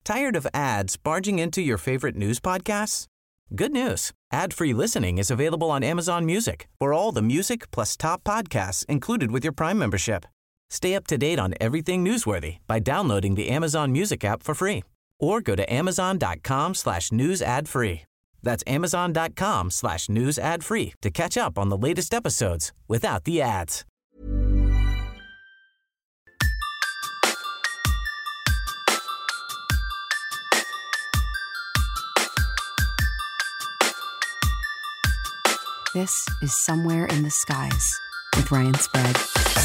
Tired of ads barging into your favorite news podcasts? Good news. Ad-free listening is available on Amazon Music for all the music plus top podcasts included with your Prime membership. Stay up to date on everything newsworthy by downloading the Amazon Music app for free or go to amazon.com/news ad free. That's amazon.com/news ad free to catch up on the latest episodes without the ads. This is Somewhere in the Skies with Ryan Sprague.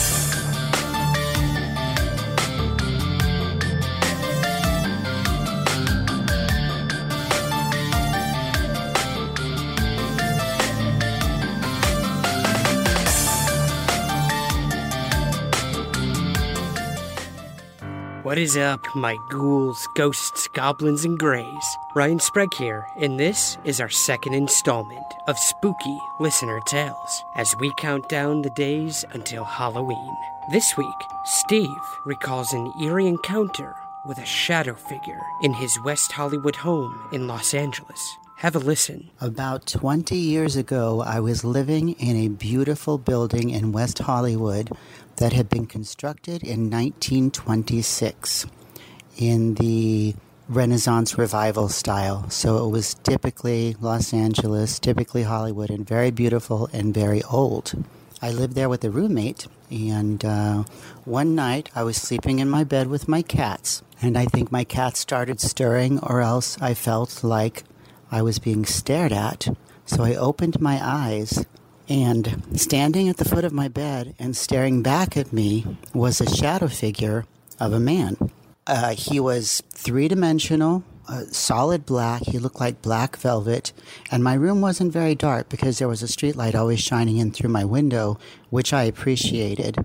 What is up, my ghouls, ghosts, goblins, and greys? Ryan Sprague here, and this is our second installment of Spooky Listener Tales, as we count down the days until Halloween. This week, Steve recalls an eerie encounter with a shadow figure in his West Hollywood home in Los Angeles. Have a listen. About 20 years ago, I was living in a beautiful building in West Hollywood that had been constructed in 1926 in the Renaissance Revival style. So it was typically Los Angeles, typically Hollywood, and very beautiful and very old. I lived there with a roommate, and one night I was sleeping in my bed with my cats, and I think my cats started stirring, or else I felt like I was being stared at. So I opened my eyes, and standing at the foot of my bed and staring back at me was a shadow figure of a man. He was three-dimensional, solid black. He looked like black velvet. And my room wasn't very dark because there was a streetlight always shining in through my window, which I appreciated.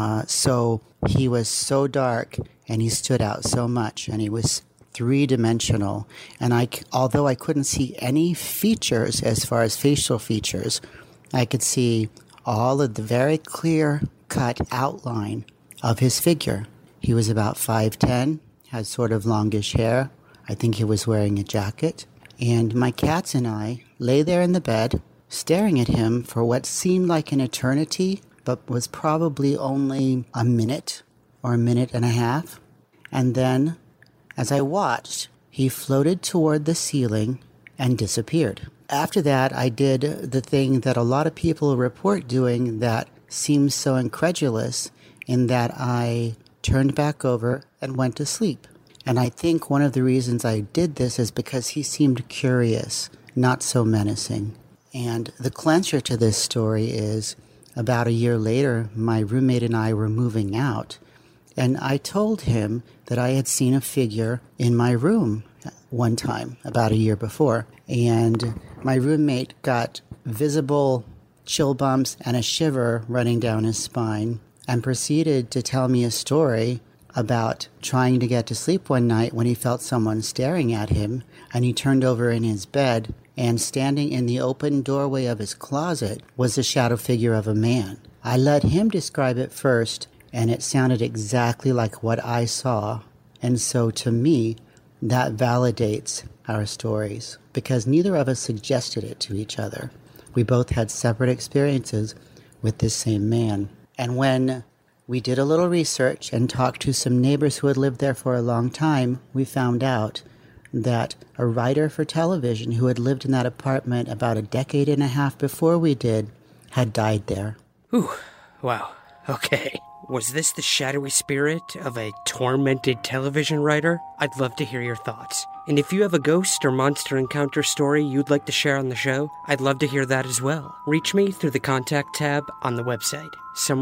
So he was so dark, and he stood out so much, and he was three-dimensional. And although I couldn't see any features as far as facial features, I could see all of the very clear-cut outline of his figure. He was about 5'10", had sort of longish hair. I think he was wearing a jacket. And my cats and I lay there in the bed, staring at him for what seemed like an eternity, but was probably only a minute or a minute and a half. And then, as I watched, he floated toward the ceiling and disappeared. After that, I did the thing that a lot of people report doing that seems so incredulous, in that I turned back over and went to sleep. And I think one of the reasons I did this is because he seemed curious, not so menacing. And the clincher to this story is, about a year later, my roommate and I were moving out, and I told him that I had seen a figure in my room one time, about a year before. And my roommate got visible chill bumps and a shiver running down his spine, and proceeded to tell me a story about trying to get to sleep one night when he felt someone staring at him, and he turned over in his bed, and standing in the open doorway of his closet was the shadow figure of a man. I let him describe it first, and it sounded exactly like what I saw. And so to me, that validates our stories, because neither of us suggested it to each other. We both had separate experiences with this same man. And when we did a little research and talked to some neighbors who had lived there for a long time, we found out that a writer for television who had lived in that apartment about a decade and a half before we did had died there. Ooh, wow, okay. Was this the shadowy spirit of a tormented television writer? I'd love to hear your thoughts. And if you have a ghost or monster encounter story you'd like to share on the show, I'd love to hear that as well. Reach me through the contact tab on the website,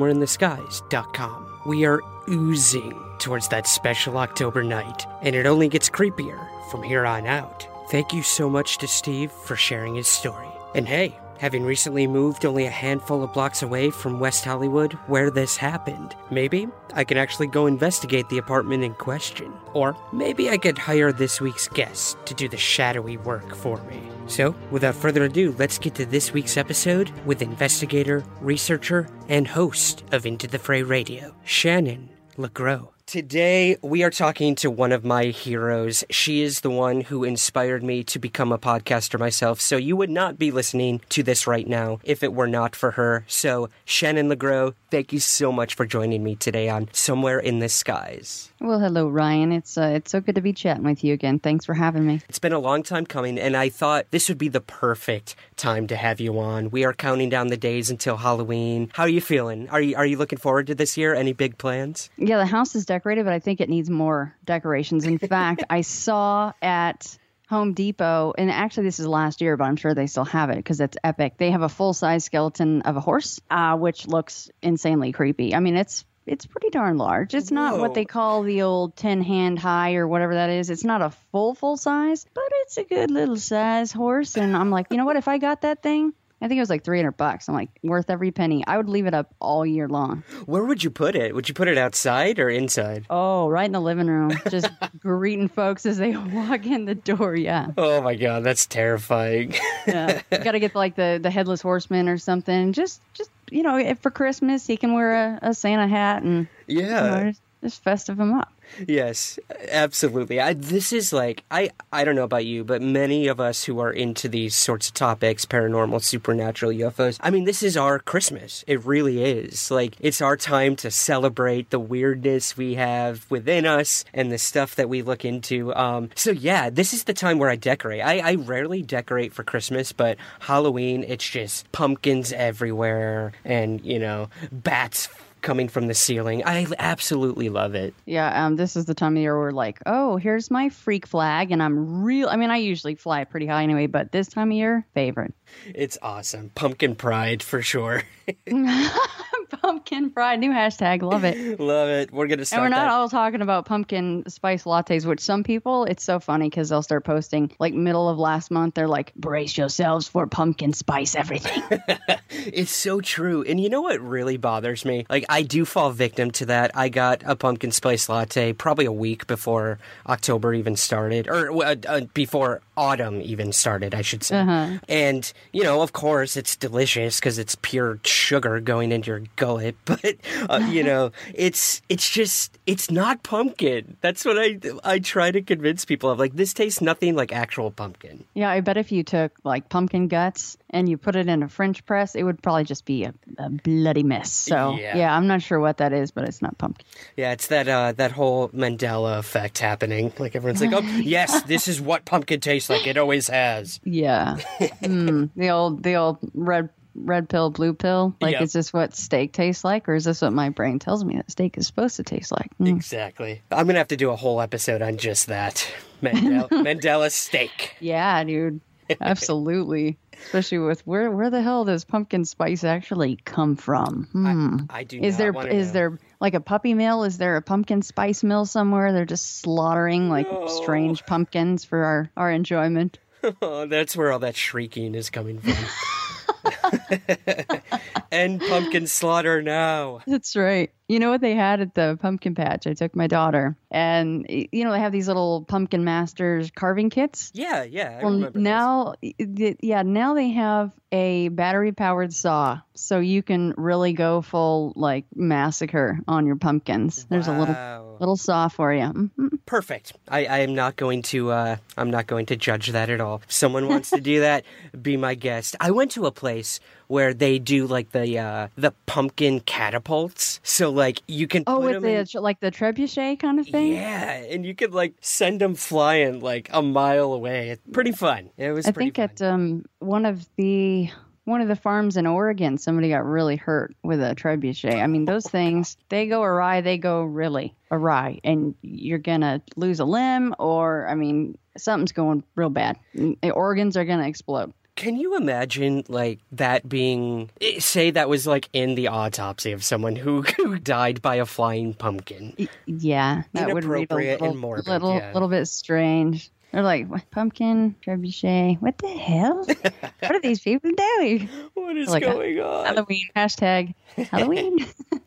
somewhereintheskies.com. We are oozing towards that special October night, and it only gets creepier from here on out. Thank you so much to Steve for sharing his story. And hey, having recently moved only a handful of blocks away from West Hollywood where this happened, maybe I can actually go investigate the apartment in question. Or maybe I could hire this week's guest to do the shadowy work for me. So, without further ado, let's get to this week's episode with investigator, researcher, and host of Into the Fray Radio, Shannon LeGros. Today, we are talking to one of my heroes. She is the one who inspired me to become a podcaster myself, so you would not be listening to this right now if it were not for her. So, Shannon LeGros, thank you so much for joining me today on Somewhere in the Skies. Well, hello, Ryan. It's so good to be chatting with you again. Thanks for having me. It's been a long time coming, and I thought this would be the perfect time to have you on. We are counting down the days until Halloween. How are you feeling? Are you looking forward to this year? Any big plans? Yeah, the house is decorated, but I think it needs more decorations. In fact, I saw at Home Depot, and actually this is last year, but I'm sure they still have it because it's epic. They have a full-size skeleton of a horse, which looks insanely creepy. I mean, it's pretty darn large. It's not what they call the old 10-hand high or whatever that is. It's not a full size, but it's a good little size horse. And I'm like, you know what? If I got that thing, I think it was like $300. I'm like, worth every penny. I would leave it up all year long. Where would you put it? Would you put it outside or inside? Oh, right in the living room. Just greeting folks as they walk in the door. Yeah. Oh my God, that's terrifying. Yeah. You got to get like the headless horseman or something. Just you know, if for Christmas he can wear a Santa hat and just festive him up. Yes, absolutely. This is like, I don't know about you, but many of us who are into these sorts of topics, paranormal, supernatural, UFOs, I mean, this is our Christmas. It really is. Like, it's our time to celebrate the weirdness we have within us and the stuff that we look into. So yeah, this is the time where I decorate. I rarely decorate for Christmas, but Halloween, it's just pumpkins everywhere and, you know, bats coming from the ceiling. I absolutely love it. Yeah, this is the time of year where like, oh, here's my freak flag, and I usually fly pretty high anyway, but this time of year, favorite. It's awesome. Pumpkin pride for sure. Pumpkin pride, new hashtag, love it. Love it. We're gonna start. And we're not all talking about pumpkin spice lattes, which some people, it's so funny because they'll start posting like middle of last month. They're like, brace yourselves for pumpkin spice everything. It's so true. And you know what really bothers me? Like, I do fall victim to that. I got a pumpkin spice latte probably a week before October even started, or before autumn even started, I should say. Uh-huh. And, you know, of course, it's delicious because it's pure sugar going into your gullet. But, you know, it's not pumpkin. That's what I try to convince people of. Like, this tastes nothing like actual pumpkin. Yeah, I bet if you took, like, pumpkin guts and you put it in a French press, it would probably just be a bloody mess. So, yeah, I'm not sure what that is, but it's not pumpkin. Yeah, it's that whole Mandela effect happening. Like, everyone's like, oh, yes, this is what pumpkin tastes like. It always has. Yeah. The old red pill, blue pill. Like, Is this what steak tastes like, or is this what my brain tells me that steak is supposed to taste like? Exactly. I'm going to have to do a whole episode on just that. Mandela steak. Yeah, dude. Absolutely. Especially with where the hell does pumpkin spice actually come from? I do is not is there like a puppy mill? Is there a pumpkin spice mill somewhere? They're just slaughtering like strange pumpkins for our enjoyment. Oh, that's where all that shrieking is coming from. End pumpkin slaughter now. That's right. You know what they had at the pumpkin patch? I took my daughter, and you know they have these little Pumpkin Masters carving kits. Yeah. I remember now they have a battery-powered saw, so you can really go full like massacre on your pumpkins. There's a little saw for you. Mm-hmm. Perfect. I am not going to. I'm not going to judge that at all. If someone wants to do that, be my guest. I went to a place where they do like the pumpkin catapults. So like you can put with them like the trebuchet kind of thing. Yeah, and you could like send them flying like a mile away. It's pretty fun. It was. I think fun. At one of the farms in Oregon, somebody got really hurt with a trebuchet. I mean, those things, they go awry. They go really awry, and you're gonna lose a limb, or I mean, something's going real bad. Organs are gonna explode. Can you imagine, like, that being, say that was, like, in the autopsy of someone who died by a flying pumpkin? Yeah. That would be and morbid. Little bit strange. They're like, what, pumpkin, trebuchet, what the hell? What are these people doing? What is going on? Halloween, hashtag Halloween.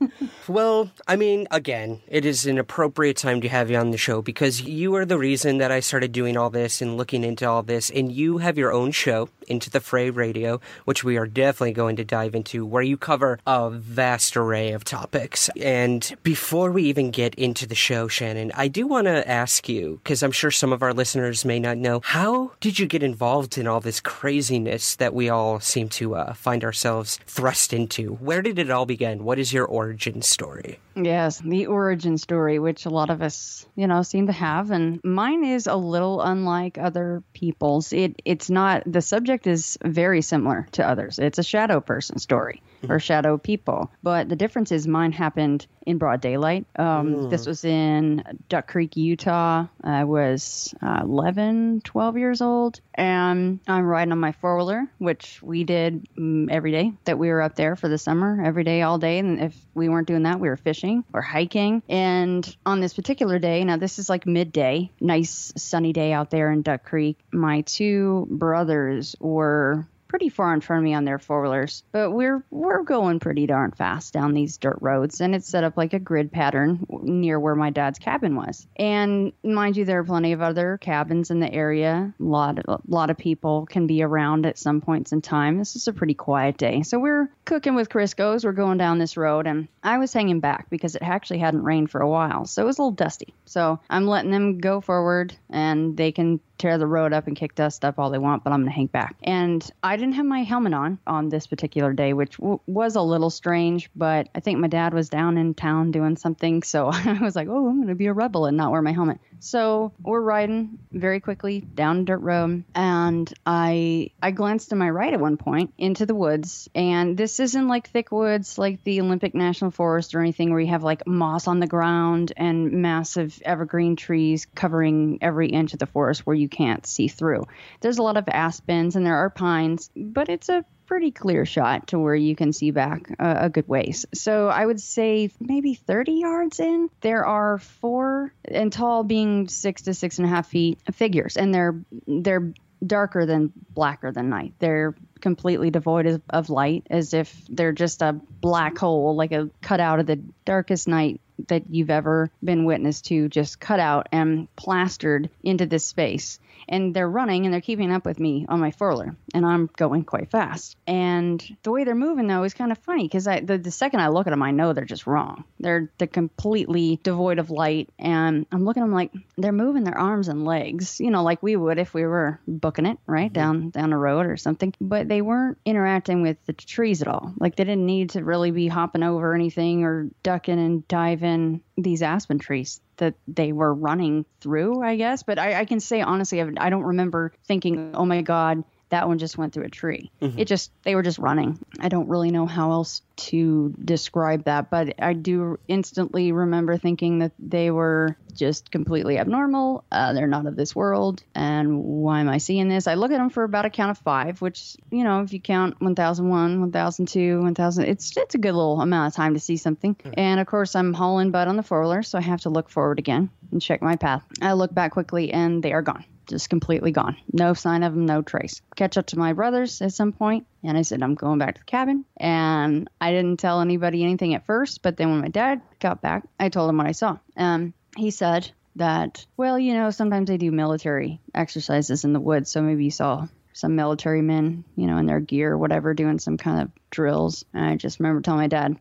Well, I mean, again, it is an appropriate time to have you on the show because you are the reason that I started doing all this and looking into all this. And you have your own show, Into the Fray Radio, which we are definitely going to dive into, where you cover a vast array of topics. And before we even get into the show, Shannon, I do want to ask you, because I'm sure some of our listeners may not know, how did you get involved in all this craziness that we all seem to find ourselves thrust into? Where did it all begin? What is your origin story? Yes, the origin story, which a lot of us, seem to have. And mine is a little unlike other people's. It's not, the subject is very similar to others. It's a shadow person story or shadow people. But the difference is mine happened in broad daylight. This was in Duck Creek, Utah. I was 11, 12 years old. And I'm riding on my four-wheeler, which we did every day that we were up there for the summer, every day, all day. And if we weren't doing that, we were fishing or hiking. And on this particular day, now this is like midday, nice sunny day out there in Duck Creek, my two brothers were pretty far in front of me on their four-wheelers, but we're going pretty darn fast down these dirt roads, and it's set up like a grid pattern near where my dad's cabin was. And mind you, there are plenty of other cabins in the area. A lot of people can be around at some points in time. This is a pretty quiet day, so we're cooking with Crisco's. We're going down this road, and I was hanging back because it actually hadn't rained for a while, so it was a little dusty. So I'm letting them go forward, and they can tear the road up and kick dust up all they want, but I'm going to hang back. And I didn't have my helmet on this particular day, which was a little strange, but I think my dad was down in town doing something. So I was like, oh, I'm going to be a rebel and not wear my helmet. So we're riding very quickly down a dirt road, and I glanced to my right at one point into the woods. And this isn't like thick woods like the Olympic National Forest or anything where you have like moss on the ground and massive evergreen trees covering every inch of the forest where you can't see through. There's a lot of aspens and there are pines, but it's a pretty clear shot to where you can see back a good ways. So I would say maybe 30 yards in, there are 4, and tall being 6 to 6.5 feet, figures, and they're darker than blacker than night. They're completely devoid of light, as if they're just a black hole, like a cutout of the darkest night that you've ever been witness to, just cut out and plastered into this space. And they're running and they're keeping up with me on my four-wheeler, and I'm going quite fast. And the way they're moving, though, is kind of funny because the second I look at them, I know they're just wrong. They're completely devoid of light, and I'm looking at them like they're moving their arms and legs, like we would if we were booking it, right, down a road or something. But they weren't interacting with the trees at all. Like they didn't need to really be hopping over anything or ducking and diving these aspen trees that they were running through, I guess. But I can say honestly, I don't remember thinking, oh my God, that one just went through a tree. They were just running. I don't really know how else to describe that, but I do instantly remember thinking that they were just completely abnormal. They're not of this world. And why am I seeing this? I look at them for about a count of 5, which, if you count 1001, 1002, 1000, it's a good little amount of time to see something. And of course, I'm hauling butt on the four-wheeler, so I have to look forward again and check my path. I look back quickly and they are gone. Just completely gone. No sign of them, no trace. Catch up to my brothers at some point, and I said, I'm going back to the cabin. And I didn't tell anybody anything at first, but then when my dad got back, I told him what I saw. He said that, well, sometimes they do military exercises in the woods, so maybe you saw some military men, in their gear or whatever, doing some kind of drills. And I just remember telling my dad,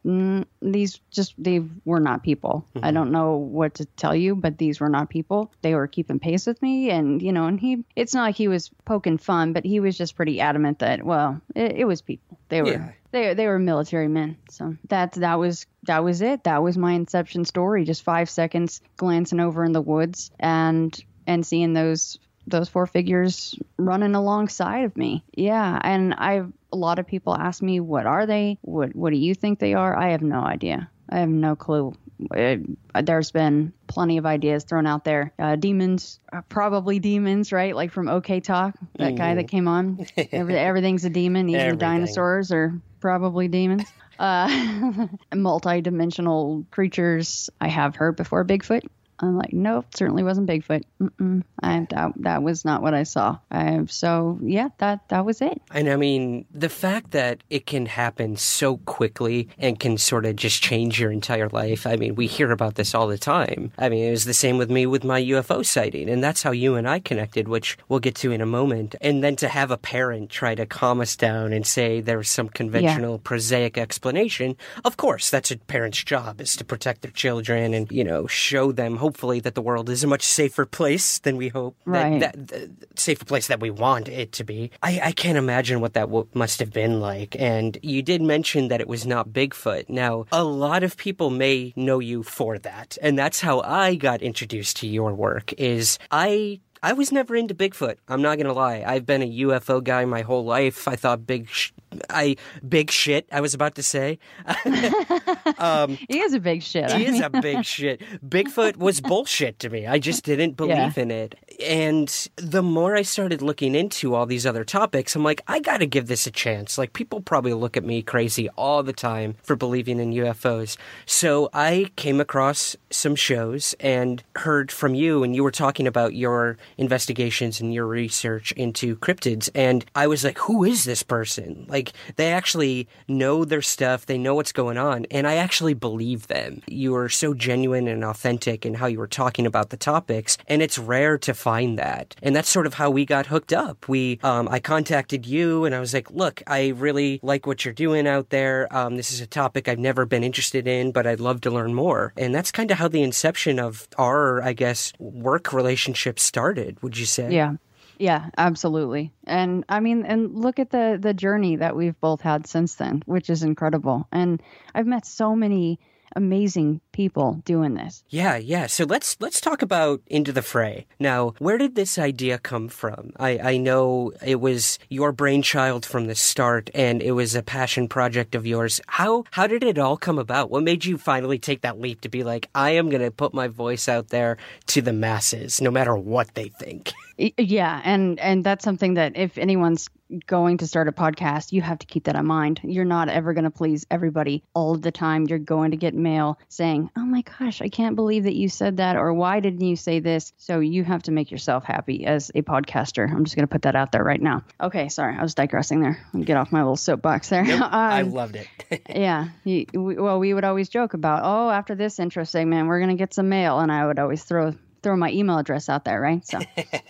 they were not people. I don't know what to tell you, but these were not people. They were keeping pace with me. And, and it's not like he was poking fun, but he was just pretty adamant that, well, it was people. They were military men. So that was it. That was my inception story. Just 5 seconds glancing over in the woods and seeing those 4 figures running alongside of me. Yeah. And a lot of people ask me, what are they? What do you think they are? I have no idea. I have no clue. There's been plenty of ideas thrown out there. Demons, probably demons, right? Like from OK Talk, that guy that came on. Everything's a demon. Even the dinosaurs are probably demons. Multi-dimensional creatures. I have heard before Bigfoot. I'm like, nope, certainly wasn't Bigfoot. That was not what I saw. So yeah, that was it. And I mean, the fact that it can happen so quickly and can sort of just change your entire life. I mean, we hear about this all the time. I mean, it was the same with me with my UFO sighting, and that's how you and I connected, which we'll get to in a moment. And then to have a parent try to calm us down and say there's some conventional, prosaic explanation. Of course, that's a parent's job, is to protect their children and, show them, hopefully, that the world is a much safer place than we hope. Right. That safer place that we want it to be. I can't imagine what that must have been like. And you did mention that it was not Bigfoot. Now, a lot of people may know you for that. And that's how I got introduced to your work, is I was never into Bigfoot. I'm not going to lie. I've been a UFO guy my whole life. I thought big shit, I was about to say. He is a big shit. He is a big shit. Bigfoot was bullshit to me. I just didn't believe in it. And the more I started looking into all these other topics, I'm like, I got to give this a chance. Like, people probably look at me crazy all the time for believing in UFOs. So I came across some shows and heard from you, and you were talking about your investigations and your research into cryptids. And I was like, who is this person? Like, they actually know their stuff. They know what's going on. And I actually believe them. You were so genuine and authentic in how you were talking about the topics. And it's rare to find that. And that's sort of how we got hooked up. I contacted you and I was like, look, I really like what you're doing out there. This is a topic I've never been interested in, but I'd love to learn more. And that's kind of how the inception of our, I guess, work relationship started, would you say? Yeah, absolutely. And I mean, and look at the journey that we've both had since then, which is incredible. And I've met so many amazing people doing this. Yeah. So let's talk about Into the Fray. Now, where did this idea come from? I know it was your brainchild from the start, and it was a passion project of yours. How did it all come about? What made you finally take that leap to be like, I am going to put my voice out there to the masses, no matter what they think? Yeah, and that's something that if anyone's going to start a podcast, you have to keep that in mind. You're not ever going to please everybody all the time. You're going to get mail saying, oh my gosh, I can't believe that you said that, or why didn't you say this? So you have to make yourself happy as a podcaster. I'm just going to put that out there right now. Okay, sorry, I was digressing there. I'll get off my little soapbox there. Nope, I loved it. Yeah. We would always joke about, after this intro segment, we're going to get some mail. And I would always throw my email address out there, right? So,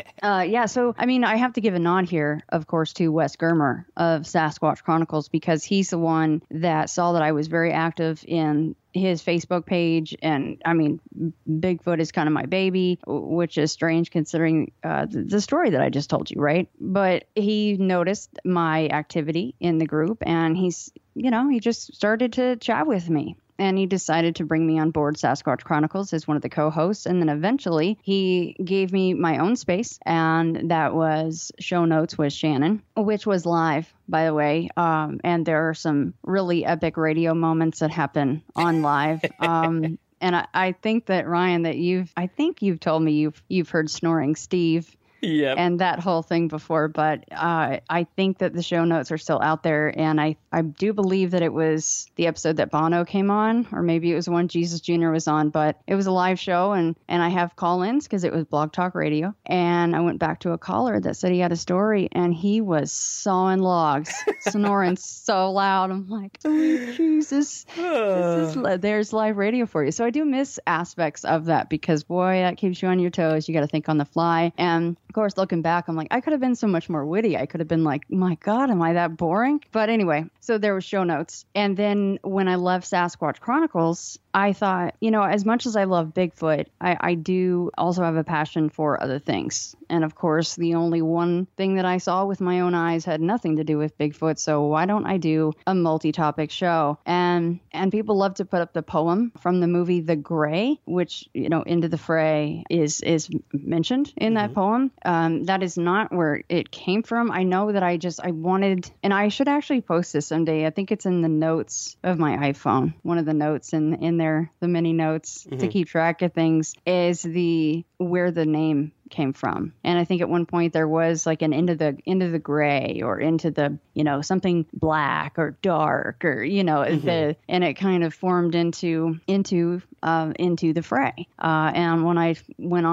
So, I mean, I have to give a nod here, of course, to Wes Germer of Sasquatch Chronicles, because he's the one that saw that I was very active in his Facebook page. And I mean, Bigfoot is kind of my baby, which is strange considering the story that I just told you, right? But he noticed my activity in the group, and he just started to chat with me. And he decided to bring me on board Sasquatch Chronicles as one of the co-hosts. And then eventually he gave me my own space. And that was Show Notes with Shannon, which was live, by the way. And there are some really epic radio moments that happen on live. And I think that, Ryan, that you've told me you've heard Snoring Steve. Yep. And that whole thing before. But I think that the show notes are still out there. And I do believe that it was the episode that Bono came on, or maybe it was one Jesus Jr. was on. But it was a live show. And I have call-ins because it was Blog Talk Radio. And I went back to a caller that said he had a story. And he was sawing logs, snoring so loud. I'm like, oh, Jesus. There's live radio for you. So I do miss aspects of that because, boy, that keeps you on your toes. You got to think on the fly. And of course, looking back, I'm like, I could have been so much more witty. I could have been like, my God, am I that boring? But anyway, so there was Show Notes. And then when I left Sasquatch Chronicles, I thought, as much as I love Bigfoot, I do also have a passion for other things. And of course, the only one thing that I saw with my own eyes had nothing to do with Bigfoot. So why don't I do a multi-topic show? And people love to put up the poem from the movie The Gray, which, Into the Fray is mentioned in that poem. That is not where it came from. I know that I wanted, and I should actually post this someday. I think it's in the notes of my iPhone. One of the notes in there, the mini notes to keep track of things, is where the name came from. And I think at one point there was like an into the gray or into the, something black or dark or, and it kind of formed into the fray. And when I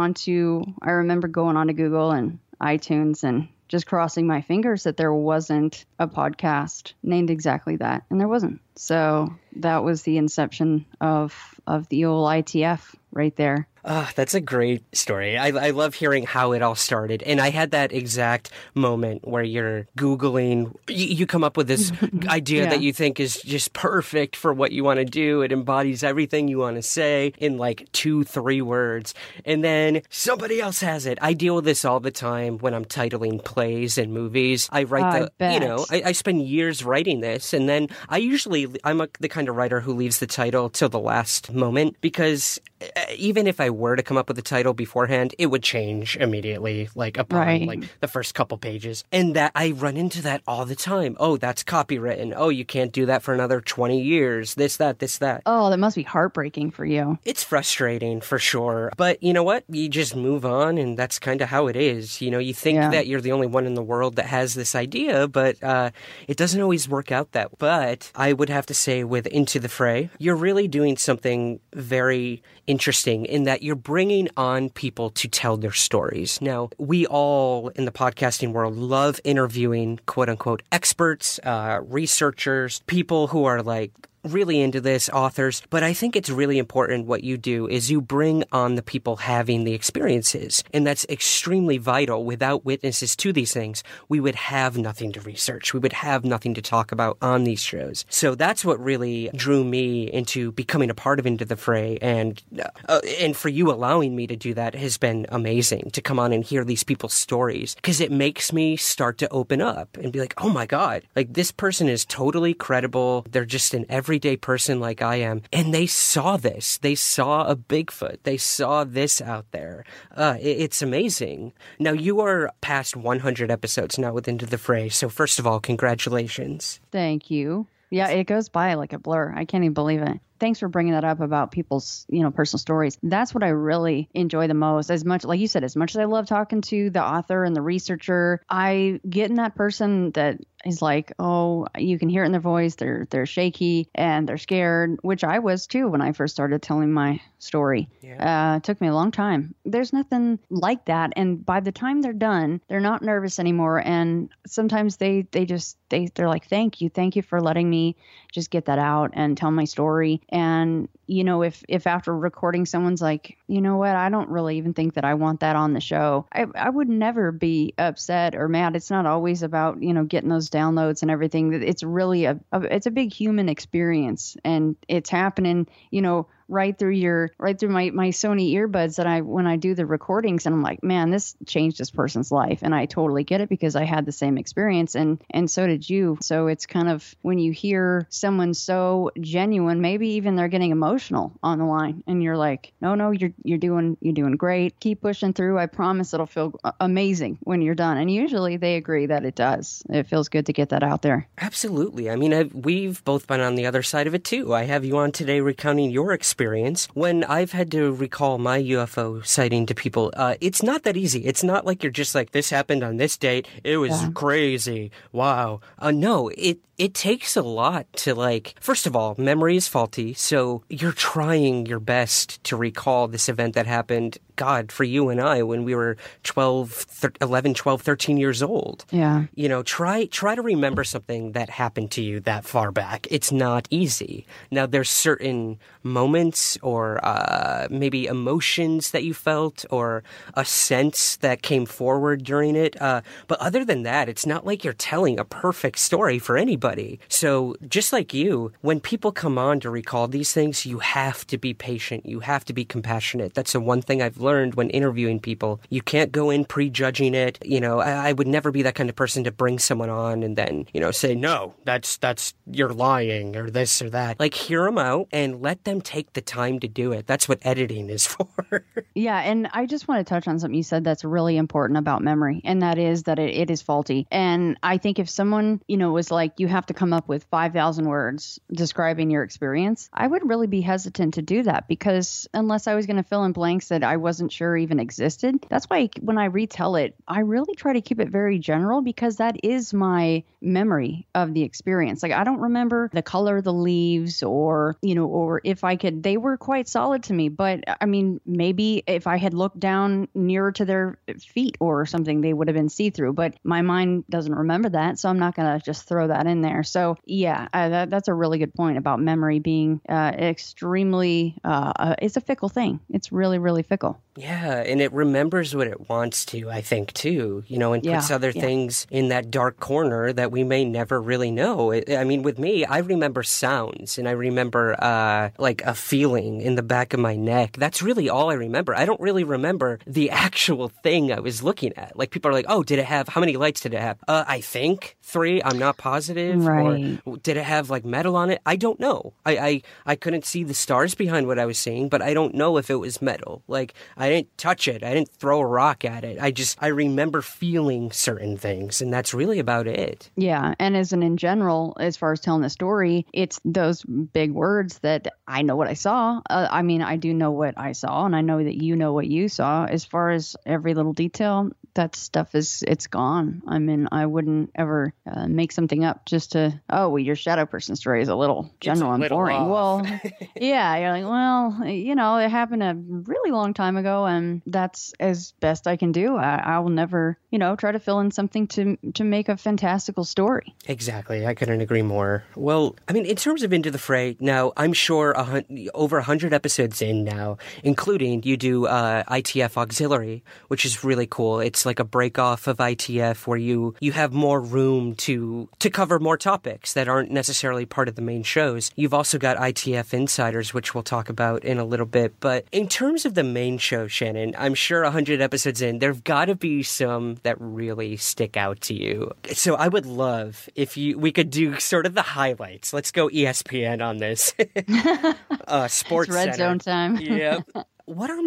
I remember going on to Google and iTunes and just crossing my fingers that there wasn't a podcast named exactly that. And there wasn't. So that was the inception of the old ITF right there. That's a great story. I love hearing how it all started. And I had that exact moment where you're Googling, you come up with this idea that you think is just perfect for what you want to do. It embodies everything you want to say in like 2-3 words. And then somebody else has it. I deal with this all the time when I'm titling plays and movies. I write I spend years writing this. And then I'm the kind of writer who leaves the title till the last moment, because even if I were to come up with a title beforehand, it would change immediately, like upon like the first couple pages. And that I run into that all the time. Oh, that's copywritten. Oh, you can't do that for another 20 years. This, that. Oh, that must be heartbreaking for you. It's frustrating for sure. But you know what? You just move on, and that's kind of how it is. You think that you're the only one in the world that has this idea, but it doesn't always work out that way. But I would have to say with Into the Fray, you're really doing something very interesting in that you're bringing on people to tell their stories. Now, we all in the podcasting world love interviewing quote unquote experts, researchers, people who are like really into this, authors, but I think it's really important what you do is you bring on the people having the experiences, and that's extremely vital. Without witnesses to these things, we would have nothing to research. We would have nothing to talk about on these shows. So that's what really drew me into becoming a part of Into the Fray, and for you allowing me to do that has been amazing, to come on and hear these people's stories, because it makes me start to open up and be like, oh my God, like this person is totally credible. They're just an everyday person like I am. And they saw this. They saw a Bigfoot. They saw this out there. It's amazing. Now, you are past 100 episodes now with Into the Fray. So first of all, congratulations. Thank you. Yeah, it goes by like a blur. I can't even believe it. Thanks for bringing that up about people's, personal stories. That's what I really enjoy the most. As much, like you said, as much as I love talking to the author and the researcher, I get in that person that is like, oh, you can hear it in their voice. They're shaky and they're scared, which I was too when I first started telling my story. Yeah. It took me a long time. There's nothing like that. And by the time they're done, they're not nervous anymore. And sometimes they're like, thank you for letting me just get that out and tell my story. And, if after recording someone's like, you know what, I don't really even think that I want that on the show, I would never be upset or mad. It's not always about, getting those downloads and everything. It's really it's a big human experience, and it's happening, right through my Sony earbuds that when I do the recordings, and I'm like, man, this changed this person's life. And I totally get it because I had the same experience, and so did you. So it's kind of when you hear someone so genuine, maybe even they're getting emotional on the line, and you're like, no, you're doing great. Keep pushing through. I promise it'll feel amazing when you're done. And usually they agree that it does. It feels good to get that out there. Absolutely. I mean, we've both been on the other side of it too. I have you on today recounting your experience. When I've had to recall my UFO sighting to people, it's not that easy. It's not like you're just like, this happened on this date. It was crazy. Wow. No, it takes a lot to first of all, memory is faulty. So you're trying your best to recall this event that happened, God, for you and I when we were 11, 12, 13 years old. Yeah. Try to remember something that happened to you that far back. It's not easy. Now, there's certain moments or maybe emotions that you felt or a sense that came forward during it. But other than that, it's not like you're telling a perfect story for anybody. So just like you, when people come on to recall these things, you have to be patient. You have to be compassionate. That's the one thing I've learned when interviewing people. You can't go in prejudging it. I would never be that kind of person to bring someone on and then, say, no, that's you're lying or this or that. Hear them out and let them take the time to do it. That's what editing is for. Yeah. And I just want to touch on something you said that's really important about memory. And that is that it is faulty. And I think if someone, was like, you have to come up with 5,000 words describing your experience, I would really be hesitant to do that, because unless I was going to fill in blanks that I wasn't wasn't sure even existed. That's why when I retell it, I really try to keep it very general because that is my memory of the experience. Like I don't remember the color of the leaves or if I could, they were quite solid to me. But I mean, maybe if I had looked down nearer to their feet or something, they would have been see-through. But my mind doesn't remember that, so I'm not going to just throw that in there. So yeah, that's a really good point about memory being extremely, it's a fickle thing. It's really, really fickle. Yeah, and it remembers what it wants to, I think, too, and puts other things in that dark corner that we may never really know. I mean, with me, I remember sounds, and I remember like a feeling in the back of my neck. That's really all I remember. I don't really remember the actual thing I was looking at. Like, people are like, oh, how many lights did it have? I think 3. I'm not positive. Right. Or did it have, like, metal on it? I don't know. I couldn't see the stars behind what I was seeing, but I don't know if it was metal. Like, I didn't touch it. I didn't throw a rock at it. I remember feeling certain things, and that's really about it. Yeah, and in general, as far as telling the story, it's those big words that I know what I saw. I mean, I do know what I saw, and I know that you know what you saw. As far as every little detail, that stuff it's gone. I mean, I wouldn't ever make something up just to, your shadow person story is a little general and boring. Off. Well, yeah, you're like, well, it happened a really long time ago, and that's as best I can do. I will never, try to fill in something to make a fantastical story. Exactly. I couldn't agree more. Well, I mean, in terms of Into the Fray, now, I'm sure over 100 episodes in now, including you do ITF Auxiliary, which is really cool. It's like a break off of ITF where you have more room to cover more topics that aren't necessarily part of the main shows. You've also got ITF Insiders, which we'll talk about in a little bit. But in terms of the main show, Shannon, I'm sure 100 episodes in, there've got to be some that really stick out to you. So I would love if we could do sort of the highlights. Let's go ESPN on this. Sports it's Red Center. Zone time. Yep. What are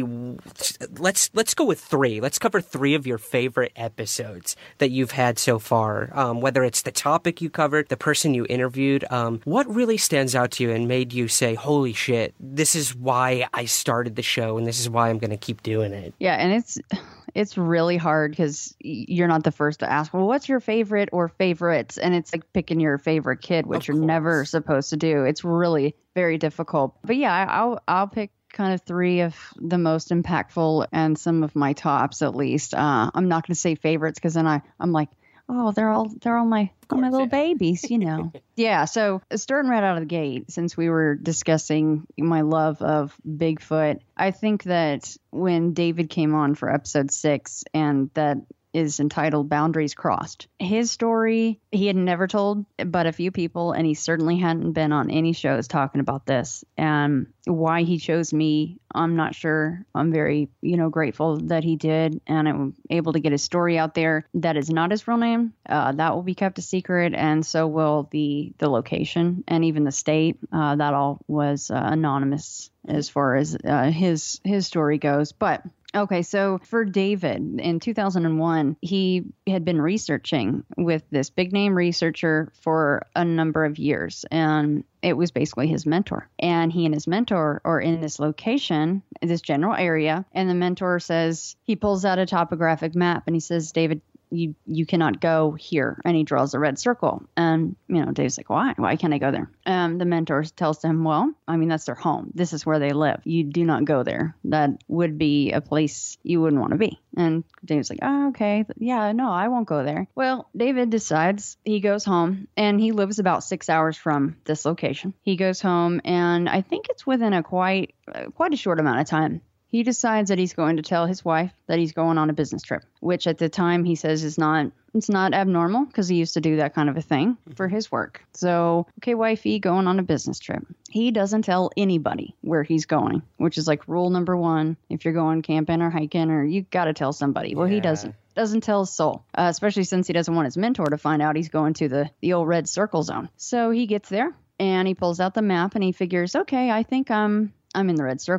let's go with 3. Let's cover 3 of your favorite episodes that you've had so far. Whether it's the topic you covered, the person you interviewed, what really stands out to you and made you say, holy shit, this is why I started the show and this is why I'm going to keep doing it. Yeah. And it's really hard because you're not the first to ask, well, what's your favorite or favorites? And it's like picking your favorite kid, which you're never supposed to do. It's really very difficult. But yeah, I'll pick kind of 3 of the most impactful and some of my tops, at least. I'm not going to say favorites because then I'm like, oh, they're all my little babies, Yeah. So starting right out of the gate, since we were discussing my love of Bigfoot, I think that when David came on for episode 6, and that is entitled Boundaries Crossed. His story, he had never told but a few people, and he certainly hadn't been on any shows talking about this. And why he chose me, I'm not sure. I'm very, grateful that he did, and I'm able to get his story out there. That is not his real name. That will be kept a secret, and so will the location and even the state. That all was anonymous as far as his story goes. But okay, so for David, in 2001, he had been researching with this big name researcher for a number of years, and it was basically his mentor. And he and his mentor are in this location, this general area, and the mentor says, he pulls out a topographic map and he says, David, you cannot go here. And he draws a red circle. And, Dave's like, why? Why can't I go there? The mentor tells him, well, that's their home. This is where they live. You do not go there. That would be a place you wouldn't want to be. And Dave's like, oh, okay. Yeah, no, I won't go there. Well, David decides he goes home, and he lives about 6 hours from this location. He goes home, and I think it's within a quite a short amount of time, he decides that he's going to tell his wife that he's going on a business trip, which at the time he says it's not abnormal because he used to do that kind of a thing for his work. So, okay, wifey, going on a business trip. He doesn't tell anybody where he's going, which is like rule number 1. If you're going camping or hiking, or you got to tell somebody. Well, he doesn't tell a soul, especially since he doesn't want his mentor to find out he's going to the old red circle zone. So he gets there and he pulls out the map and he figures, okay, I think I'm in the red circle.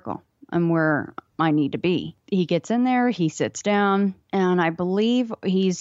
I'm where I need to be. He gets in there, he sits down, and I believe he's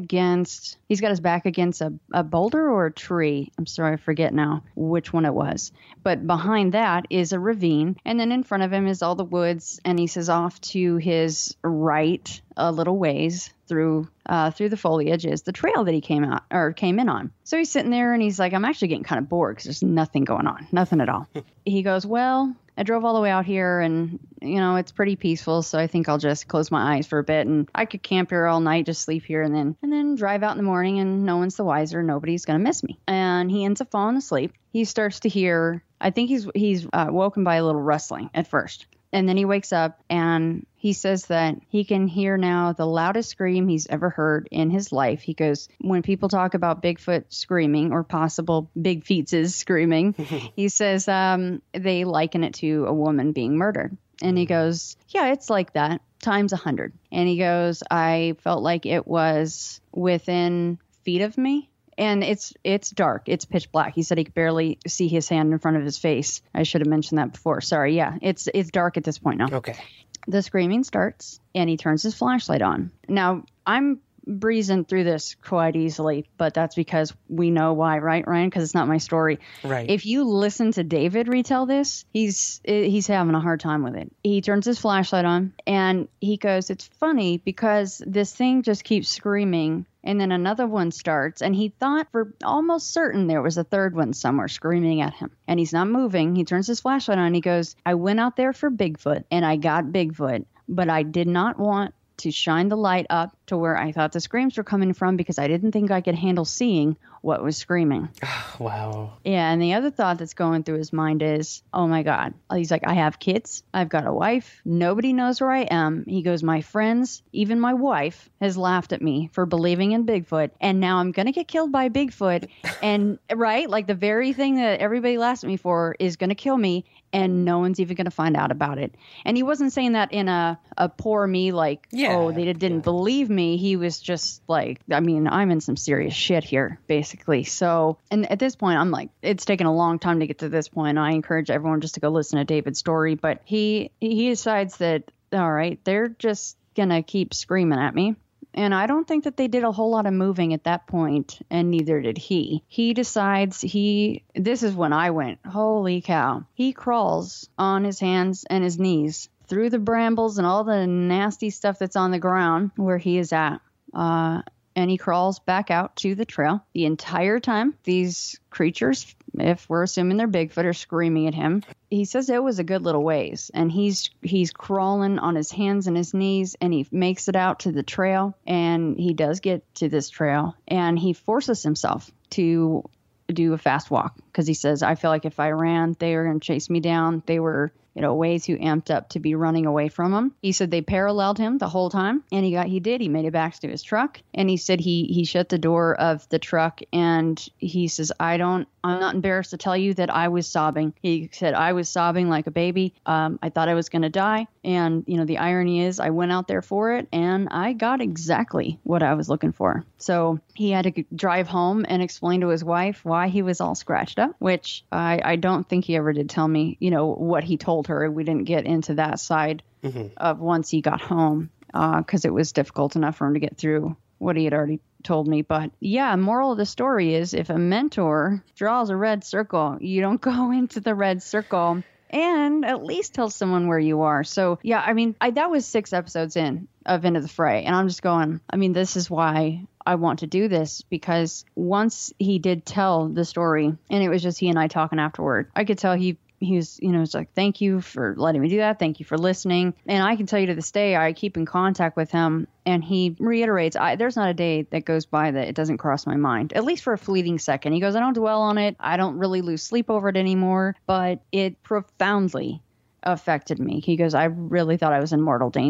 got his back against a boulder or a tree. I'm sorry, I forget now which one it was. But behind that is a ravine, and then in front of him is all the woods, and he says off to his right a little ways through the foliage is the trail that he came in on. So he's sitting there and he's like, I'm actually getting kind of bored because there's nothing going on, nothing at all. He goes, well, I drove all the way out here and, it's pretty peaceful. So I think I'll just close my eyes for a bit and I could camp here all night, just sleep here and then drive out in the morning and no one's the wiser. Nobody's going to miss me. And he ends up falling asleep. He starts to hear, I think he's woken by a little rustling at first. And then he wakes up and he says that he can hear now the loudest scream he's ever heard in his life. He goes, when people talk about Bigfoot screaming or possible Big Feet's screaming, he says they liken it to a woman being murdered. And he goes, yeah, it's like that times 100. And he goes, I felt like it was within feet of me. And it's dark. It's pitch black. He said he could barely see his hand in front of his face. I should have mentioned that before. Sorry. Yeah, it's dark at this point now. Okay. The screaming starts, and he turns his flashlight on. Now, I'm breezing through this quite easily, but that's because we know why, right, Ryan? Because it's not my story. Right. If you listen to David retell this, he's having a hard time with it. He turns his flashlight on, and he goes, it's funny because this thing just keeps screaming. And then another one starts, and he thought for almost certain there was a third one somewhere screaming at him. And he's not moving. He turns his flashlight on, and he goes, I went out there for Bigfoot, and I got Bigfoot, but I did not want to shine the light up to where I thought the screams were coming from because I didn't think I could handle seeing what was screaming. Wow. Yeah, and the other thought that's going through his mind is, oh my God. He's like, I have kids. I've got a wife. Nobody knows where I am. He goes, my friends, even my wife, has laughed at me for believing in Bigfoot. And now I'm going to get killed by Bigfoot. And right, like the very thing that everybody laughs at me for is going to kill me. And no one's even going to find out about it. And he wasn't saying that in a poor me, like, oh, they didn't believe me. He was just like, I mean, I'm in some serious shit here, basically. So, and at this point, I'm like, it's taken a long time to get to this point. I encourage everyone just to go listen to David's story. But he decides that, all right, they're just going to keep screaming at me. And I don't think that they did a whole lot of moving at that point, and neither did he. He decides this is when I went, holy cow. He crawls on his hands and his knees through the brambles and all the nasty stuff that's on the ground where he is at. And he crawls back out to the trail. The entire time, these creatures, if we're assuming they're Bigfoot, are screaming at him. He says it was a good little ways, and he's crawling on his hands and his knees, and he makes it out to the trail, and he does get to this trail, and he forces himself to do a fast walk because he says, I feel like if I ran, they were going to chase me down. They were way too amped up to be running away from him. He said they paralleled him the whole time, and he made it back to his truck. And he said he shut the door of the truck, and he says, I'm not embarrassed to tell you that I was sobbing. He said, I was sobbing like a baby. I thought I was going to die. And, the irony is I went out there for it, and I got exactly what I was looking for. So he had to drive home and explain to his wife why he was all scratched up, which I don't think he ever did tell me, what he told her. We didn't get into that side of once he got home because it was difficult enough for him to get through what he had already told me. But yeah, moral of the story is if a mentor draws a red circle, you don't go into the red circle, and at least tell someone where you are. So yeah, I mean, that was 6 episodes of Into the Fray, and I'm just going, I mean, this is why I want to do this, because once he did tell the story, and it was just he and I talking afterward, I could tell he was, it's like, thank you for letting me do that. Thank you for listening. And I can tell you to this day, I keep in contact with him, and he reiterates, there's not a day that goes by that it doesn't cross my mind, at least for a fleeting second. He goes, I don't dwell on it. I don't really lose sleep over it anymore, but it profoundly affected me. He goes, I really thought I was in mortal danger.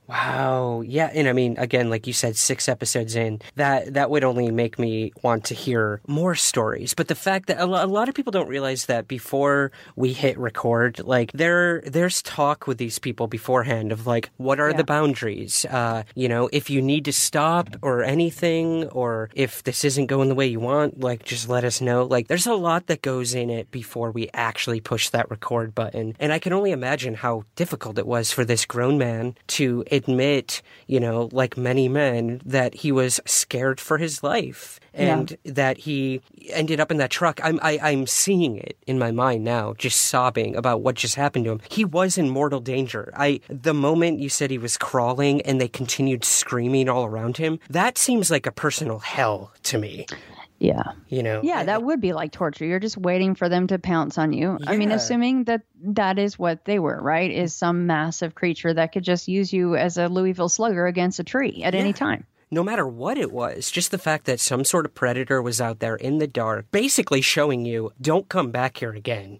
Wow. Yeah. And I mean, again, like you said, 6 episodes in, that would only make me want to hear more stories. But the fact that a lot of people don't realize that before we hit record, like there's talk with these people beforehand of like, what are the boundaries? If you need to stop or anything, or if this isn't going the way you want, like just let us know. Like there's a lot that goes in it before we actually push that record button. And I can only imagine how difficult it was for this grown man to admit, like many men, that he was scared for his life and that he ended up in that truck. I'm seeing it in my mind now, just sobbing about what just happened to him. He was in mortal danger. The moment you said he was crawling and they continued screaming all around him, that seems like a personal hell to me. Yeah. Yeah, that would be like torture. You're just waiting for them to pounce on you. Yeah. I mean, assuming that is what they were, right? Is some massive creature that could just use you as a Louisville Slugger against a tree at any time. No matter what it was, just the fact that some sort of predator was out there in the dark, basically showing you, don't come back here again.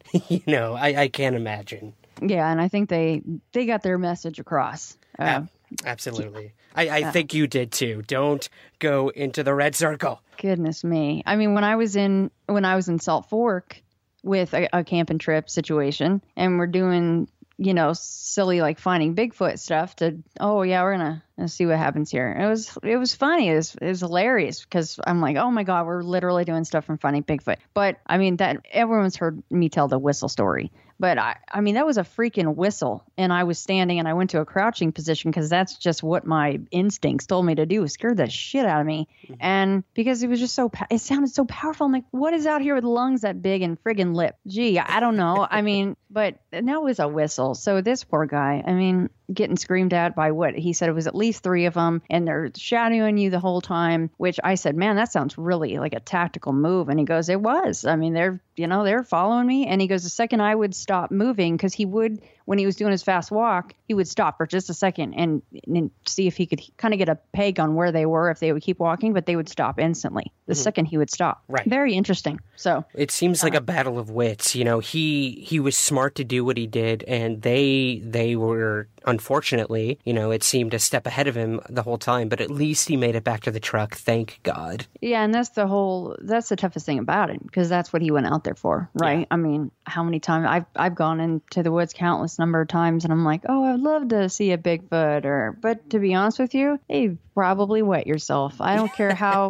I can't imagine. Yeah, and I think they got their message across. Absolutely. I think you did too. Don't go into the red circle. Goodness me. I mean, when I was in Salt Fork with a camping trip situation, and we're doing, silly like finding Bigfoot stuff we're gonna see what happens here. It was funny. It was hilarious because I'm like, oh my God, we're literally doing stuff from finding Bigfoot. But I mean, that everyone's heard me tell the whistle story. But I mean, that was a freaking whistle, and I was standing and I went to a crouching position because that's just what my instincts told me to do. It scared the shit out of me. Mm-hmm. And because it was just it sounded so powerful. I'm like, what is out here with lungs that big and friggin' lip? Gee, I don't know. I mean, but that was a whistle. So this poor guy, I mean, getting screamed at by what he said it was at least 3 of them, and they're shadowing you the whole time, which I said, man, that sounds really like a tactical move. And he goes, it was. I mean, they're following me. And he goes, the second I would stop moving, because he would, when he was doing his fast walk, he would stop for just a second and see if he could kind of get a peg on where they were if they would keep walking, but they would stop instantly the second he would stop. Right. Very interesting. So it seems like a battle of wits. He was smart to do what he did, and they were, unfortunately, it seemed a step ahead of him the whole time, but at least he made it back to the truck. Thank God. Yeah. And that's the toughest thing about it, because that's what he went out there for. Right. Yeah. I mean, how many times I've gone into the woods countless number of times, and I'm like, oh, I'd love to see a Bigfoot, but to be honest with you, hey, probably wet yourself. I don't care how,